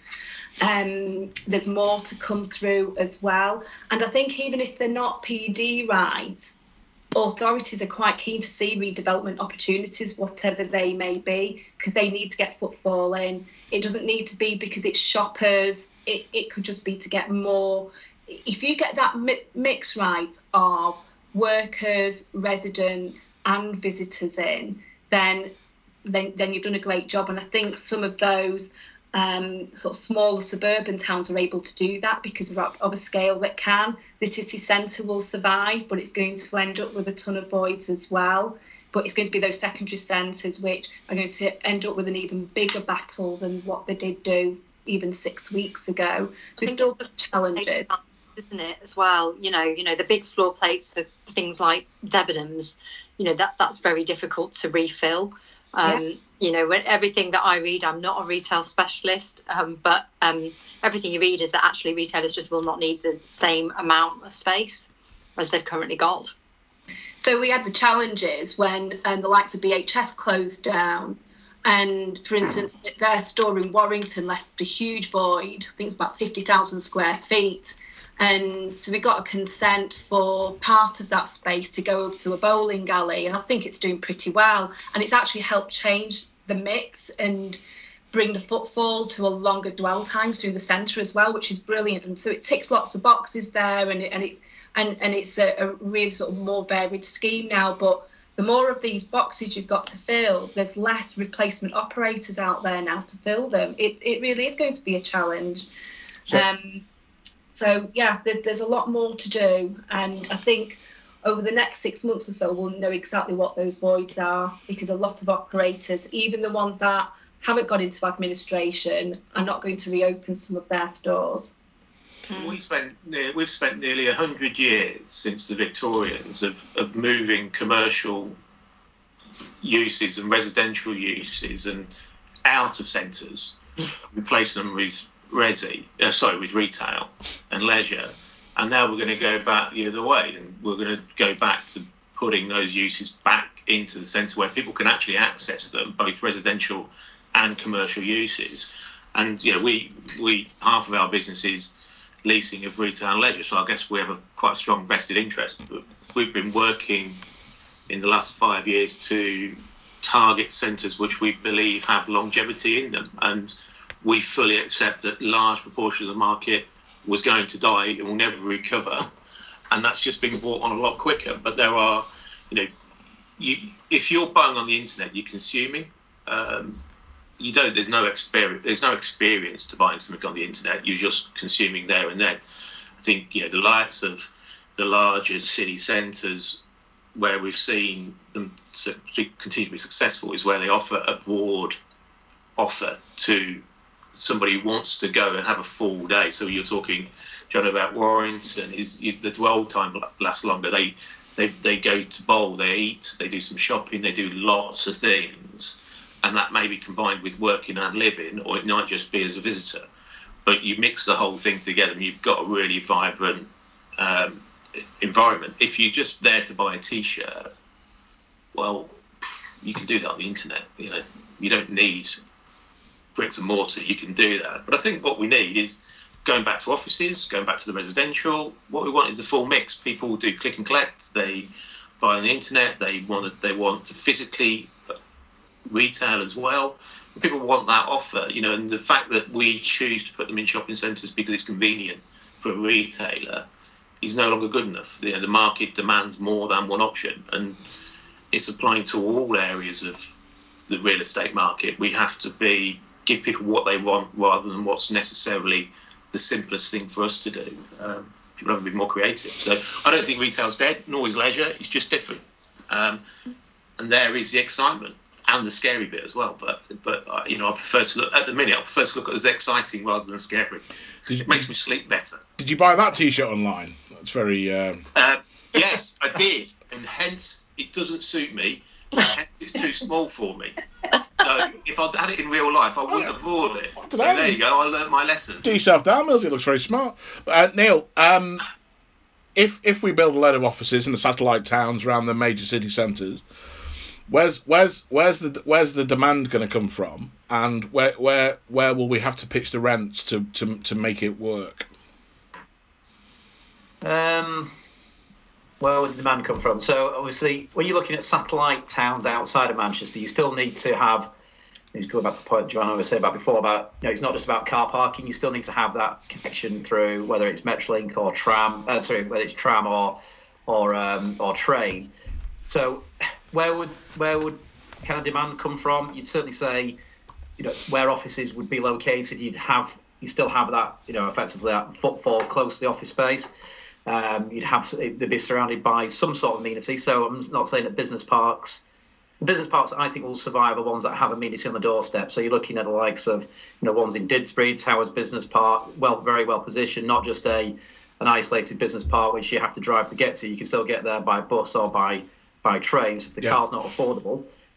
There's more to come through as well. And I think even if they're not PD rights, authorities are quite keen to see redevelopment opportunities, whatever they may be, because they need to get footfall in. It doesn't need to be because it's shoppers. It could just be to get more. If you get that mix right of workers, residents and visitors in, then you've done a great job. And I think some of those sort of smaller suburban towns are able to do that because of a scale that can. The city centre will survive, but it's going to end up with a ton of voids as well. But it's going to be those secondary centres which are going to end up with an even bigger battle than what they did do even 6 weeks ago. So we still have challenges, isn't it, as well? The big floor plates for things like Debenhams, that's very difficult to refill. When everything that I read, I'm not a retail specialist, but everything you read is that actually retailers just will not need the same amount of space as they've currently got. So we had the challenges when the likes of BHS closed down, and for instance their store in Warrington left a huge void. I think it's about 50,000 square feet, and so we got a consent for part of that space to go to a bowling alley, and I think it's doing pretty well, and it's actually helped change the mix and bring the footfall to a longer dwell time through the centre as well, which is brilliant. And so it ticks lots of boxes there, and it's a really sort of more varied scheme now. But the more of these boxes you've got to fill, there's less replacement operators out there now to fill them. It really is going to be a challenge. So yeah, there's a lot more to do, and I think over the next 6 months or so we'll know exactly what those voids are, because a lot of operators, even the ones that haven't got into administration, are not going to reopen some of their stores. We've spent nearly 100 years since the Victorians of moving commercial uses and residential uses and out of centres, replacing them with with retail and leisure, and now we're going to go back the other way, and we're going to go back to putting those uses back into the centre where people can actually access them, both residential and commercial uses. And we half of our business is leasing of retail and leisure, so I guess we have a quite strong vested interest. But we've been working in the last 5 years to target centres which we believe have longevity in them, and we fully accept that large proportion of the market was going to die and will never recover, and that's just been brought on a lot quicker. But there are, if you're buying on the internet, you're consuming. There's no experience to buying something on the internet. You're just consuming there and then. I think the likes of the larger city centres, where we've seen them continue to be successful, is where they offer a broad offer to somebody who wants to go and have a full day. So you're talking, John, about Warrington. The dwell time lasts longer. They go to bowl, they eat, they do some shopping, they do lots of things, and that may be combined with working and living, or it might just be as a visitor. But you mix the whole thing together, and you've got a really vibrant environment. If you're just there to buy a T-shirt, well, you can do that on the internet. You don't need bricks and mortar. You can do that. But I think what we need is going back to offices, going back to the residential. What we want is a full mix. People do click and collect. They buy on the internet. They want to physically retail as well. People want that offer, and the fact that we choose to put them in shopping centres because it's convenient for a retailer is no longer good enough. The market demands more than one option, and it's applying to all areas of the real estate market. We have to give people what they want rather than what's necessarily the simplest thing for us to do. People have to be more creative. So I don't think retail's dead, nor is leisure. It's just different. And there is the excitement and the scary bit as well. But I prefer to look at the minute. I prefer to look at it as exciting rather than scary. It makes me sleep better. Did you buy that T-shirt online? That's very. Yes, I did, and hence it doesn't suit me. Hence it's too small for me. So if I'd had it in real life, I wouldn't have worn it. So there you go. I learnt my lesson. Do yourself down, Mills. It looks very smart. Neil, if we build a load of offices in the satellite towns around the major city centres, where's the demand going to come from, and where will we have to pitch the rents to make it work? Where would the demand come from? So obviously, when you're looking at satellite towns outside of Manchester, you still need to have. Going back to the point Joanna was saying about before about it's not just about car parking. You still need to have that connection through whether it's Metrolink or tram. Whether it's tram or train. So where would kind of demand come from? You'd certainly say where offices would be located. You still have that effectively that footfall close to the office space. They'd be surrounded by some sort of amenity. So I'm not saying that business parks I think will survive are ones that have amenity on the doorstep. So you're looking at the likes of ones in Didsbury, Towers Business Park, very well positioned, not just an isolated business park which you have to drive to get to. You can still get there by bus or by train. So if the car's not affordable,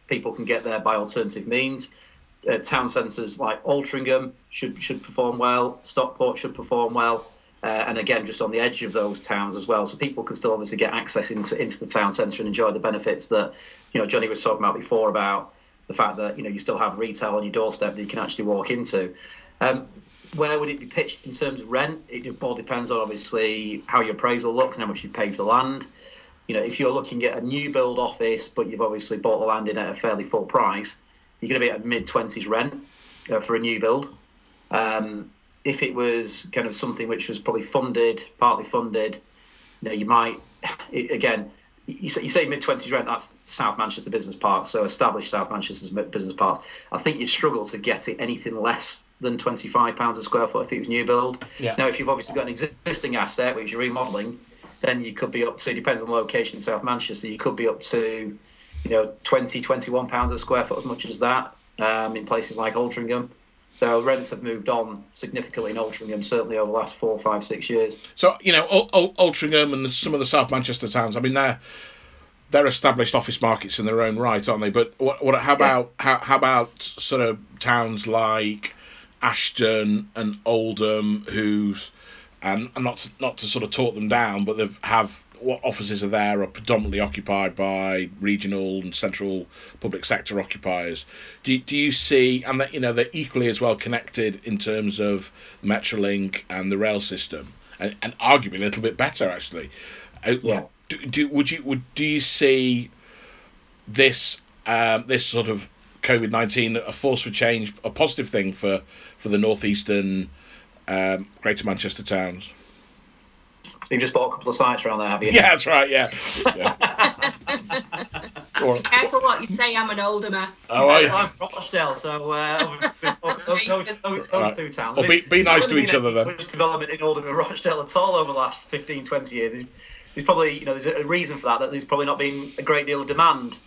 people can get there by alternative means. Town centres like Altrincham should perform well. Stockport should perform well. And again, just on the edge of those towns as well, so people can still obviously get access into the town centre and enjoy the benefits that Johnny was talking about before, about the fact that you still have retail on your doorstep that you can actually walk into. Where would it be pitched in terms of rent? It all depends on obviously how your appraisal looks and how much you pay for the land. If you're looking at a new build office, but you've obviously bought the land in at a fairly full price, you're going to be at a mid-20s rent for a new build. If it was kind of something which was probably partly funded, you might, again, you say mid-20s rent, that's South Manchester Business Park, so established South Manchester Business Park. I think you'd struggle to get it anything less than £25 a square foot if it was new build. Yeah. Now, if you've obviously got an existing asset which you're remodelling, then you could be up to, depends on the location in South Manchester, you could be up to, £20-21 a square foot, as much as that, in places like Altrincham. So rents have moved on significantly in Altrincham, certainly over the last 4, 5, 6 years. So, Altrincham and some of the South Manchester towns, I mean, they're established office markets in their own right, aren't they? But how about sort of towns like Ashton and Oldham, and not to sort of talk them down, but what offices are there are predominantly occupied by regional and central public sector occupiers. Do you see, and that they're equally as well connected in terms of Metrolink and the rail system, and arguably a little bit better actually. Yeah. Do you see this sort of COVID-19 a force for change, a positive thing for the northeastern Greater Manchester towns? So you've just bought a couple of sites around there, have you? Yeah, that's right. Yeah. Be careful what you say. I'm an Oldhamer. Oh, are you? I'm from Rochdale, so those two towns. Well, be nice to each other then. Much development in Oldham and Rochdale at all over the last 15, 20 years. There's probably, there's a reason for that there's probably not been a great deal of demand.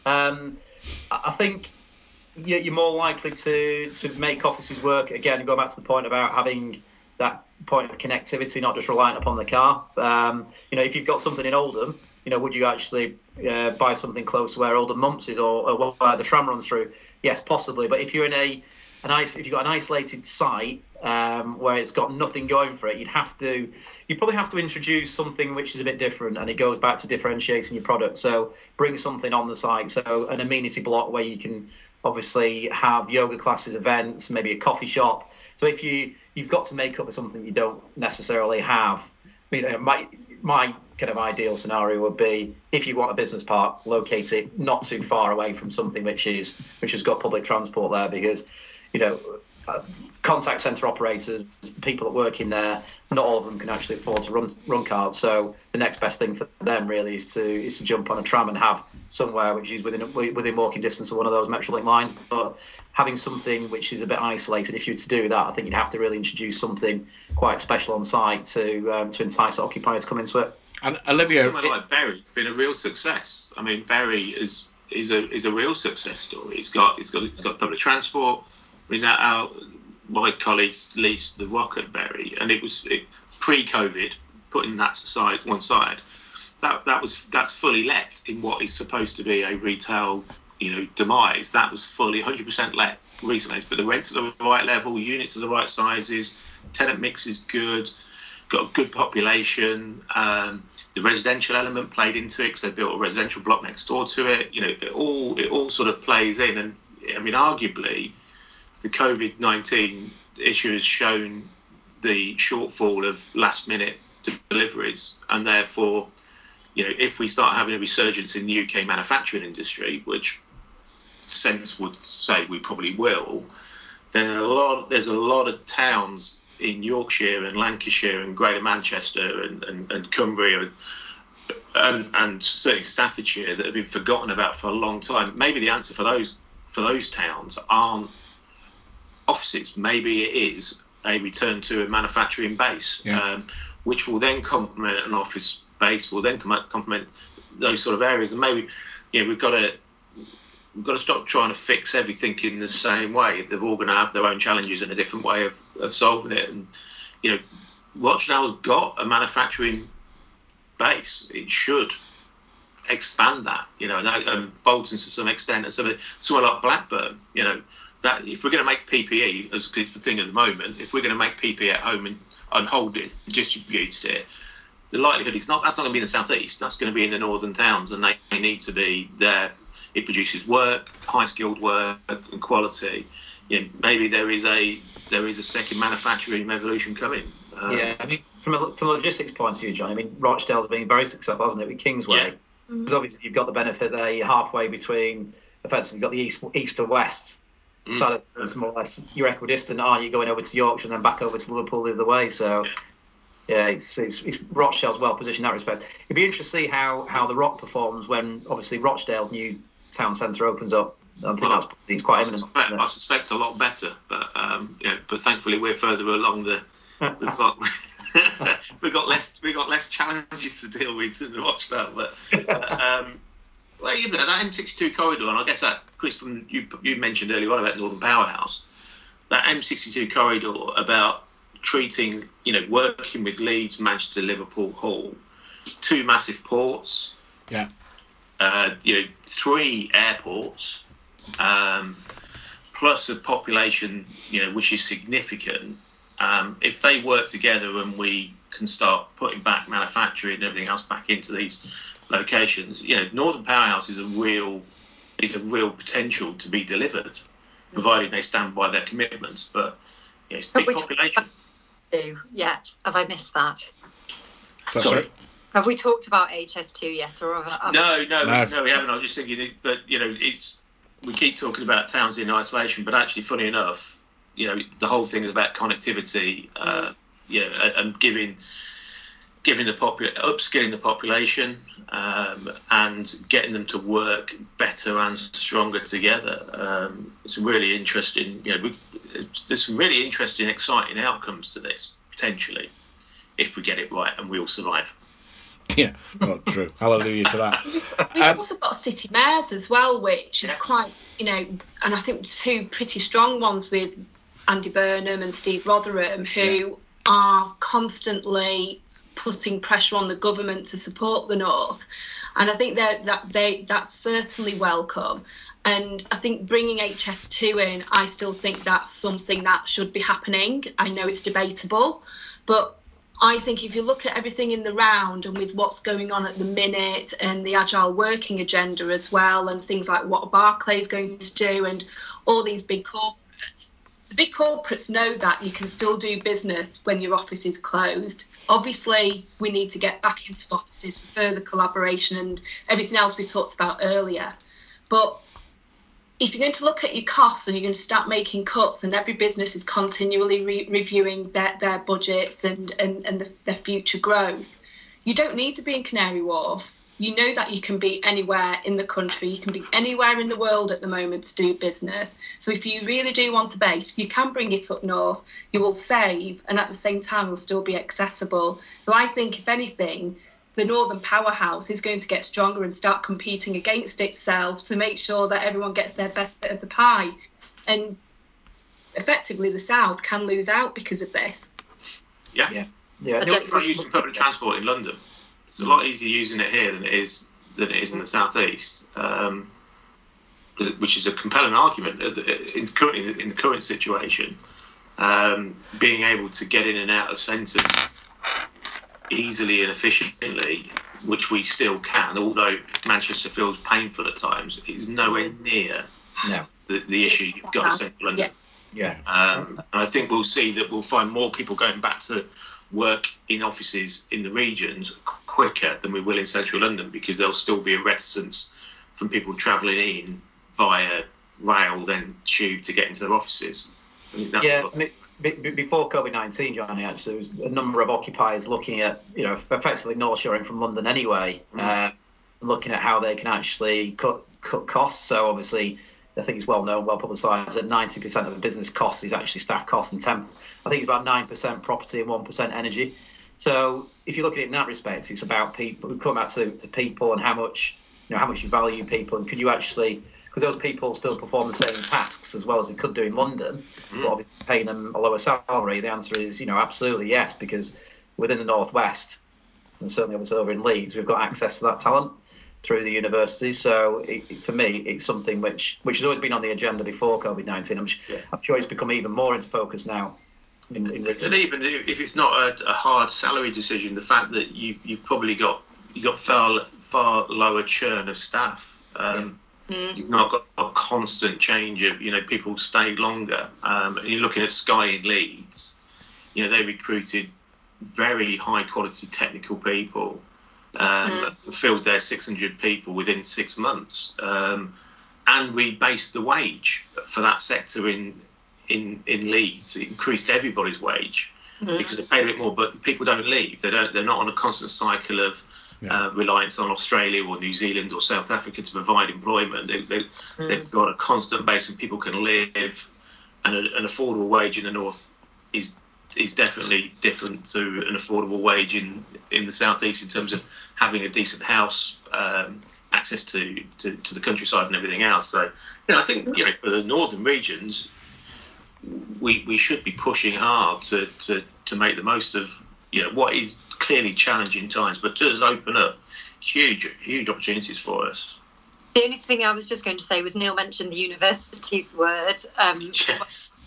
I think you're more likely to make offices work. Again, go back to the point about having that point of connectivity, not just reliant upon the car. If you've got something in Oldham, would you actually buy something close to where Oldham Mumps is or where the tram runs through? Yes, possibly. But if you're in if you've got an isolated site where it's got nothing going for it, you'd probably have to introduce something which is a bit different, and it goes back to differentiating your product. So bring something on the site, so an amenity block where you can obviously have yoga classes, events, maybe a coffee shop. So if you've got to make up for something you don't necessarily have, my kind of ideal scenario would be, if you want a business park, locate it not too far away from something which has got public transport there, because contact centre operators, the people that work in there, not all of them can actually afford to run cards. So the next best thing for them really is to jump on a tram and have somewhere which is within walking distance of one of those Metrolink lines. But having something which is a bit isolated, if you were to do that, I think you'd have to really introduce something quite special on site to entice occupiers to come into it. And Olivia, somewhere like Bury's been a real success. I mean, Bury is a real success story. It's got public transport. My colleagues leased the Rock at Bury, and it pre-COVID, putting that aside one side, that's fully let in what is supposed to be a retail demise. That was fully 100% let recently, but the rents are the right level, units are the right sizes, tenant mix is good, got a good population. The residential element played into it because they built a residential block next door to it. It all sort of plays in, and I mean, arguably, the COVID-19 issue has shown the shortfall of last-minute deliveries, and therefore, if we start having a resurgence in the UK manufacturing industry, which sense would say we probably will, then there's a lot of towns in Yorkshire and Lancashire and Greater Manchester and Cumbria and certainly Staffordshire that have been forgotten about for a long time. Maybe the answer for those towns aren't offices. Maybe it is a return to a manufacturing base, which will then complement an office base, will then complement those sort of areas. And maybe we've got to stop trying to fix everything in the same way. They're all going to have their own challenges and a different way of solving it. And Rochdale's got a manufacturing base. It should expand that, and Bolton to some extent, and somewhere like Blackburn, that if we're going to make PPE, as it's the thing at the moment, if we're going to make PPE at home and hold it, distribute it, the likelihood that's not going to be in the southeast. That's going to be in the northern towns, and they need to be there. It produces work, high skilled work, and quality. Maybe there is a second manufacturing revolution coming. I mean, from a logistics point of view, John, I mean, Rochdale's been very successful, hasn't it, with Kingsway? Because obviously you've got the benefit there, you're halfway between, effectively, you've got the east and west side of it, more or less. You're equidistant, aren't you, going over to Yorkshire and then back over to Liverpool the other way? So, it's Rochdale's well positioned in that respect. It'd be interesting to see how the Rock performs when, obviously, Rochdale's new town centre opens up. I think it's quite imminent. I suspect a lot better, but but thankfully we're further along we've got less challenges to deal with than Rochdale. But that M62 corridor, and I guess that, Chris, you mentioned earlier on about Northern Powerhouse, that M62 corridor about treating, working with Leeds, Manchester, Liverpool, Hull, 2 massive ports, 3 airports, plus a population, which is significant. If they work together and we can start putting back manufacturing and everything else back into these locations, Northern Powerhouse is a real potential to be delivered, provided they stand by their commitments. But it's big population. Yet have I missed that? Sorry. Have we talked about HS2 yet, or No, we haven't. I was just thinking, but we keep talking about towns in isolation, but actually, funny enough, the whole thing is about connectivity, and giving upskilling the population, and getting them to work better and stronger together. It's really interesting. There's some really interesting, exciting outcomes to this potentially, if we get it right and we all survive. Yeah, well, true. Hallelujah to that. We've also got city mayors as well, which is quite, and I think 2 pretty strong ones with Andy Burnham and Steve Rotherham, who are constantly putting pressure on the government to support the North. And I think that's certainly welcome. And I think bringing HS2 in, I still think that's something that should be happening. I know it's debatable, but I think if you look at everything in the round and with what's going on at the minute and the agile working agenda as well, and things like what Barclay's going to do and all these big corporates, the big corporates know that you can still do business when your office is closed. Obviously, we need to get back into offices for further collaboration and everything else we talked about earlier. But if you're going to look at your costs and you're going to start making cuts, and every business is continually reviewing their budgets and their future growth, you don't need to be in Canary Wharf. You know that you can be anywhere in the country, you can be anywhere in the world at the moment to do business. So if you really do want a base, you can bring it up north, you will save, and at the same time will still be accessible. So I think, if anything, the Northern Powerhouse is going to get stronger and start competing against itself to make sure that everyone gets their best bit of the pie. And effectively, the South can lose out because of this. Yeah. Try using public transport in London. It's a lot easier using it here than it is in the southeast, which is a compelling argument in the current situation. Being able to get in and out of centres easily and efficiently, which we still can, although Manchester feels painful at times, is nowhere near the issues you've got in central London. And I think we'll see that we'll find more people going back to work in offices in the regions quicker than we will in central London, because there'll still be a reticence from people travelling in via rail, then tube to get into their offices. Before COVID-19, Johnny, actually, there was a number of occupiers looking at, effectively North Shoring from London anyway, looking at how they can actually cut costs. So obviously, I think it's well known, well publicised, that 90% of the business cost is actually staff costs, and I think it's about 9% property and 1% energy. So if you look at it in that respect, it's about people. We come back to people and how much you value people, and can you actually, because those people still perform the same tasks as well as they could do in London, but obviously paying them a lower salary. The answer is, absolutely yes, because within the Northwest, and certainly obviously over in Leeds, we've got access to that talent. through the universities. So for me, it's something which has always been on the agenda before COVID-19. I'm sure it's become even more into focus now. And even if it's not a hard salary decision, the fact that you've probably got far lower churn of staff. You've not got a constant change of, people stay longer. And you're looking at Sky in Leeds, they recruited very high quality technical people, fulfilled their 600 people within 6 months, and rebased the wage for that sector in Leeds. It increased everybody's wage because they paid a bit more, but people don't leave. They're not on a constant cycle of reliance on Australia or New Zealand or South Africa to provide employment. They've got a constant base and people can live, and an affordable wage in the north is definitely different to an affordable wage in the southeast in terms of having a decent house, access to the countryside and everything else. So I think for the northern regions, we should be pushing hard to make the most of what is clearly challenging times, but does open up huge opportunities for us. The only thing I was just going to say was Neil mentioned the universities word. Yes.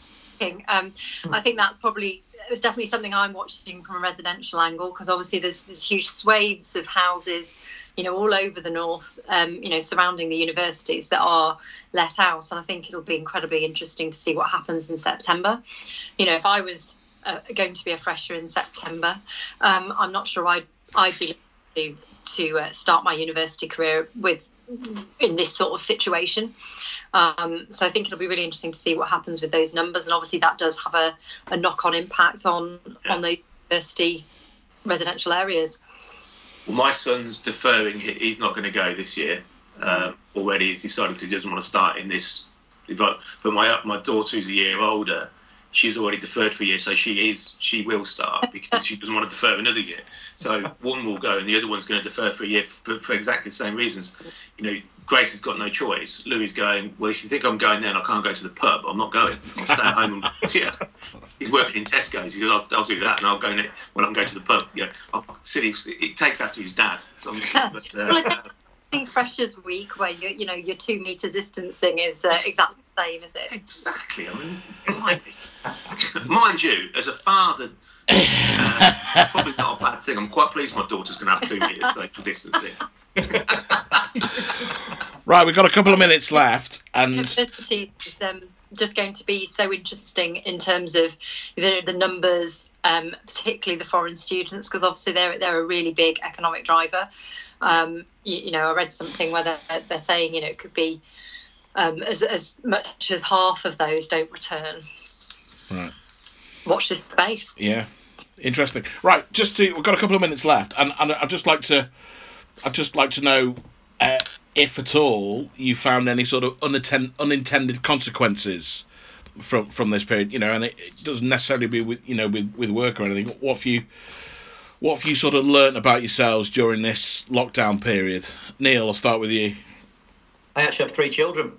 I think it's definitely something I'm watching from a residential angle, because obviously there's huge swathes of houses, all over the north, surrounding the universities that are let out, and I think it'll be incredibly interesting to see what happens in September. If I was going to be a fresher in September, I'm not sure I'd be looking to start my university career in this sort of situation. So I think it'll be really interesting to see what happens with those numbers, and obviously that does have a knock-on impact on the university residential areas. Well, my son's deferring. He's not going to go this year. Already he's decided he doesn't want to start in this. But my daughter, who's a year older, she's already deferred for a year, so she will start because she doesn't want to defer another year. So one will go and the other one's going to defer for a year for exactly the same reasons. Grace has got no choice. Louis going, well, if you think I'm going there and I can't go to the pub, I'm not going. I'll stay at home. He's working in Tesco's. He goes, I'll do that, and I'll go when I'm going to the pub. It takes after his dad. I think Freshers Week, where your 2 meters distancing is exactly the same, is it? Exactly. I mean, blimey. Mind you, as a father, probably not a bad thing. I'm quite pleased my daughter's going to have 2 meters social distancing. Right, we've got a couple of minutes left, and university is just going to be so interesting in terms of the numbers, particularly the foreign students, because obviously they're a really big economic driver. I read something where they're saying it could be as much as half of those don't return. Right. Watch this space. Yeah, interesting. Right, we've got a couple of minutes left, and I'd just like to know if at all you found any sort of unintended consequences from this period. And it doesn't necessarily be with work or anything. What have you sort of learnt about yourselves during this lockdown period? Neil, I'll start with you. I actually have 3 children.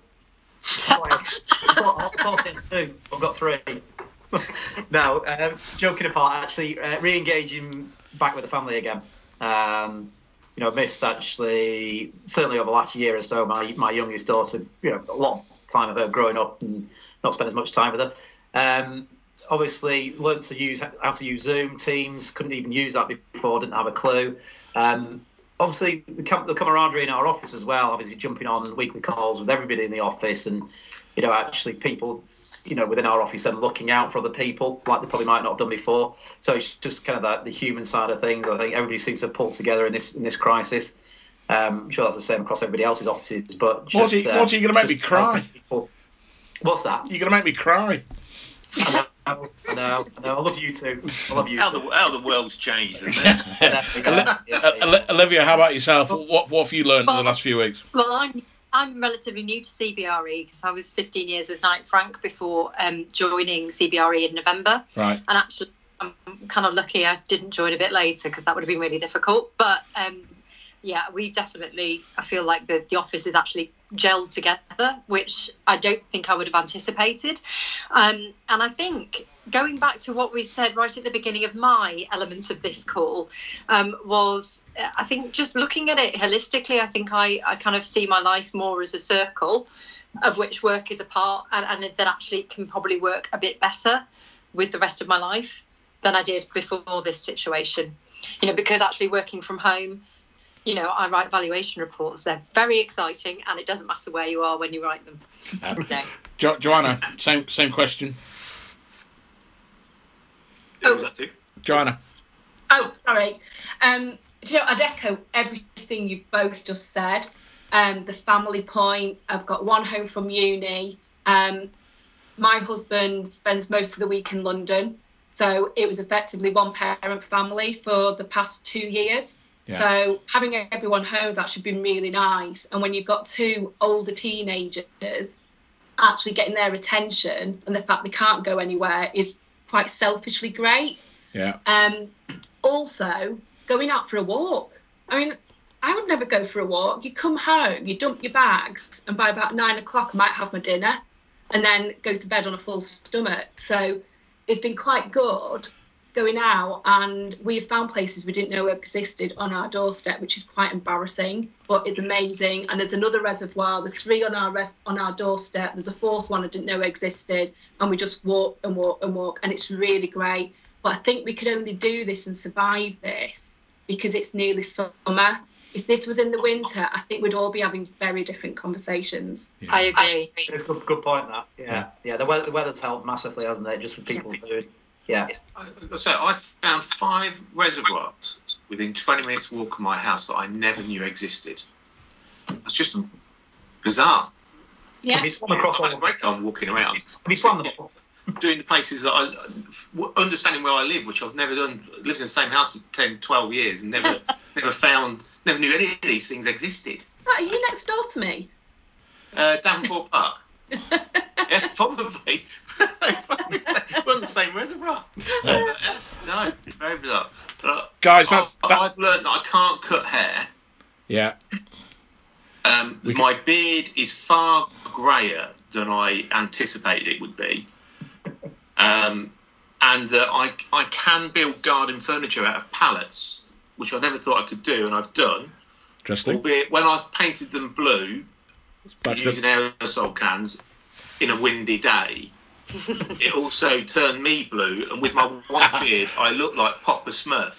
I've got 2. I've got 3. No, joking apart, actually re-engaging back with the family again. I've missed actually, certainly over the last year or so, my youngest daughter, a lot of time of her growing up and not spend as much time with her. Obviously learned how to use Zoom, Teams, couldn't even use that before, didn't have a clue. Obviously the camaraderie in our office as well, obviously jumping on weekly calls with everybody in the office, and actually people within our office and looking out for other people like they probably might not have done before. So it's just kind of the human side of things. I think everybody seems to have pulled together in this crisis. I'm sure that's the same across everybody else's offices. But just, what are you going to make me cry? What's that? You're going to make me cry. I know. I love you too. I love you. How the world's changed, isn't it? Olivia, how about yourself? What have you learned in the last few weeks? Well, I'm relatively new to CBRE because I was 15 years with Knight Frank before joining CBRE in November. Right. And actually, I'm kind of lucky I didn't join a bit later because that would have been really difficult. But Yeah, I feel like the office is actually gelled together, which I don't think I would have anticipated. And I think going back to what we said right at the beginning of my elements of this call, was I think just looking at it holistically, I think I kind of see my life more as a circle of which work is a part, and that actually can probably work a bit better with the rest of my life than I did before this situation. Because actually working from home, I write valuation reports. They're very exciting, and it doesn't matter where you are when you write them. Joanna, same question. Who was that to? Joanna. Oh, sorry. I'd echo everything you've both just said. The family point. I've got one home from uni. My husband spends most of the week in London, so it was effectively one parent family for the past 2 years. Yeah. So having everyone home has actually been really nice. And when you've got two older teenagers, actually getting their attention and the fact they can't go anywhere is quite selfishly great. Yeah. Also, going out for a walk. I mean, I would never go for a walk. You come home, you dump your bags, and by about 9 o'clock I might have my dinner and then go to bed on a full stomach. So it's been quite good going out, and we've found places we didn't know existed on our doorstep, which is quite embarrassing, but it's amazing. And there's another reservoir, there's 3 on our doorstep, there's a 4th one I didn't know existed, and we just walk and walk and walk, and it's really great. But I think we could only do this and survive this because it's nearly summer. If this was in the winter, I think we'd all be having very different conversations. Yeah. I agree. It's a good point, that. Yeah. The weather's helped massively, hasn't it? Just with people doing. Yeah. So I found 5 reservoirs within 20 minutes walk of my house that I never knew existed. That's just bizarre. Yeah. Have you swum across I had a great time walking around. Have you swum them? Doing the places that understanding where I live, which I've never done. Lived in the same house for 10, 12 years and never knew any of these things existed. Are you next door to me? Davenport Park. Yeah, probably. We're on the same reservoir. No, very bizarre. Guys, I've learned that I can't cut hair. Yeah. My beard is far greyer than I anticipated it would be. And that I can build garden furniture out of pallets, which I never thought I could do, and I've done. Interesting. Albeit when I painted them blue using aerosol cans in a windy day, it also turned me blue, and with my white beard, I look like Papa Smurf.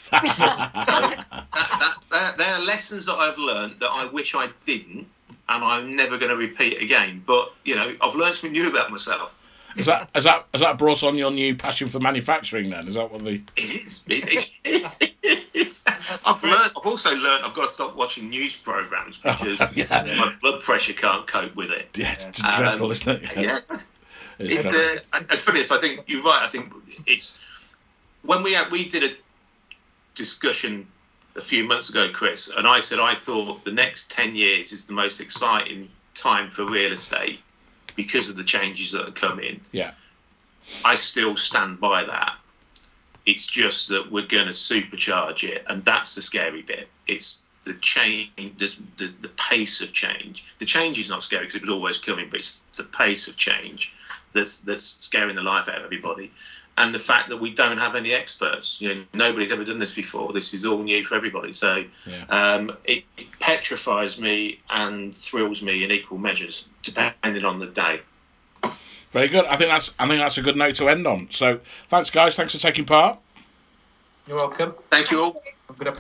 So there are lessons that I've learned that I wish I didn't, and I'm never going to repeat again. But I've learned something new about myself. Has that brought on your new passion for manufacturing then? Is that what the... It is. I've also learned I've got to stop watching news programmes because my blood pressure can't cope with it. Yeah, it's dreadful, isn't it? Yeah. It's funny if I think you're right. I think it's when we did a discussion a few months ago, Chris, and I said I thought the next 10 years is the most exciting time for real estate because of the changes that are coming. Yeah. I still stand by that. It's just that we're going to supercharge it, and that's the scary bit. It's the change, the pace of change. The change is not scary because it was always coming, but it's the pace of change that's scaring the life out of everybody. And the fact that we don't have any experts. Nobody's ever done this before. This is all new for everybody. So it petrifies me and thrills me in equal measures, depending on the day. Very good. I think that's a good note to end on. So thanks, guys. Thanks for taking part. You're welcome. Thank you all. Good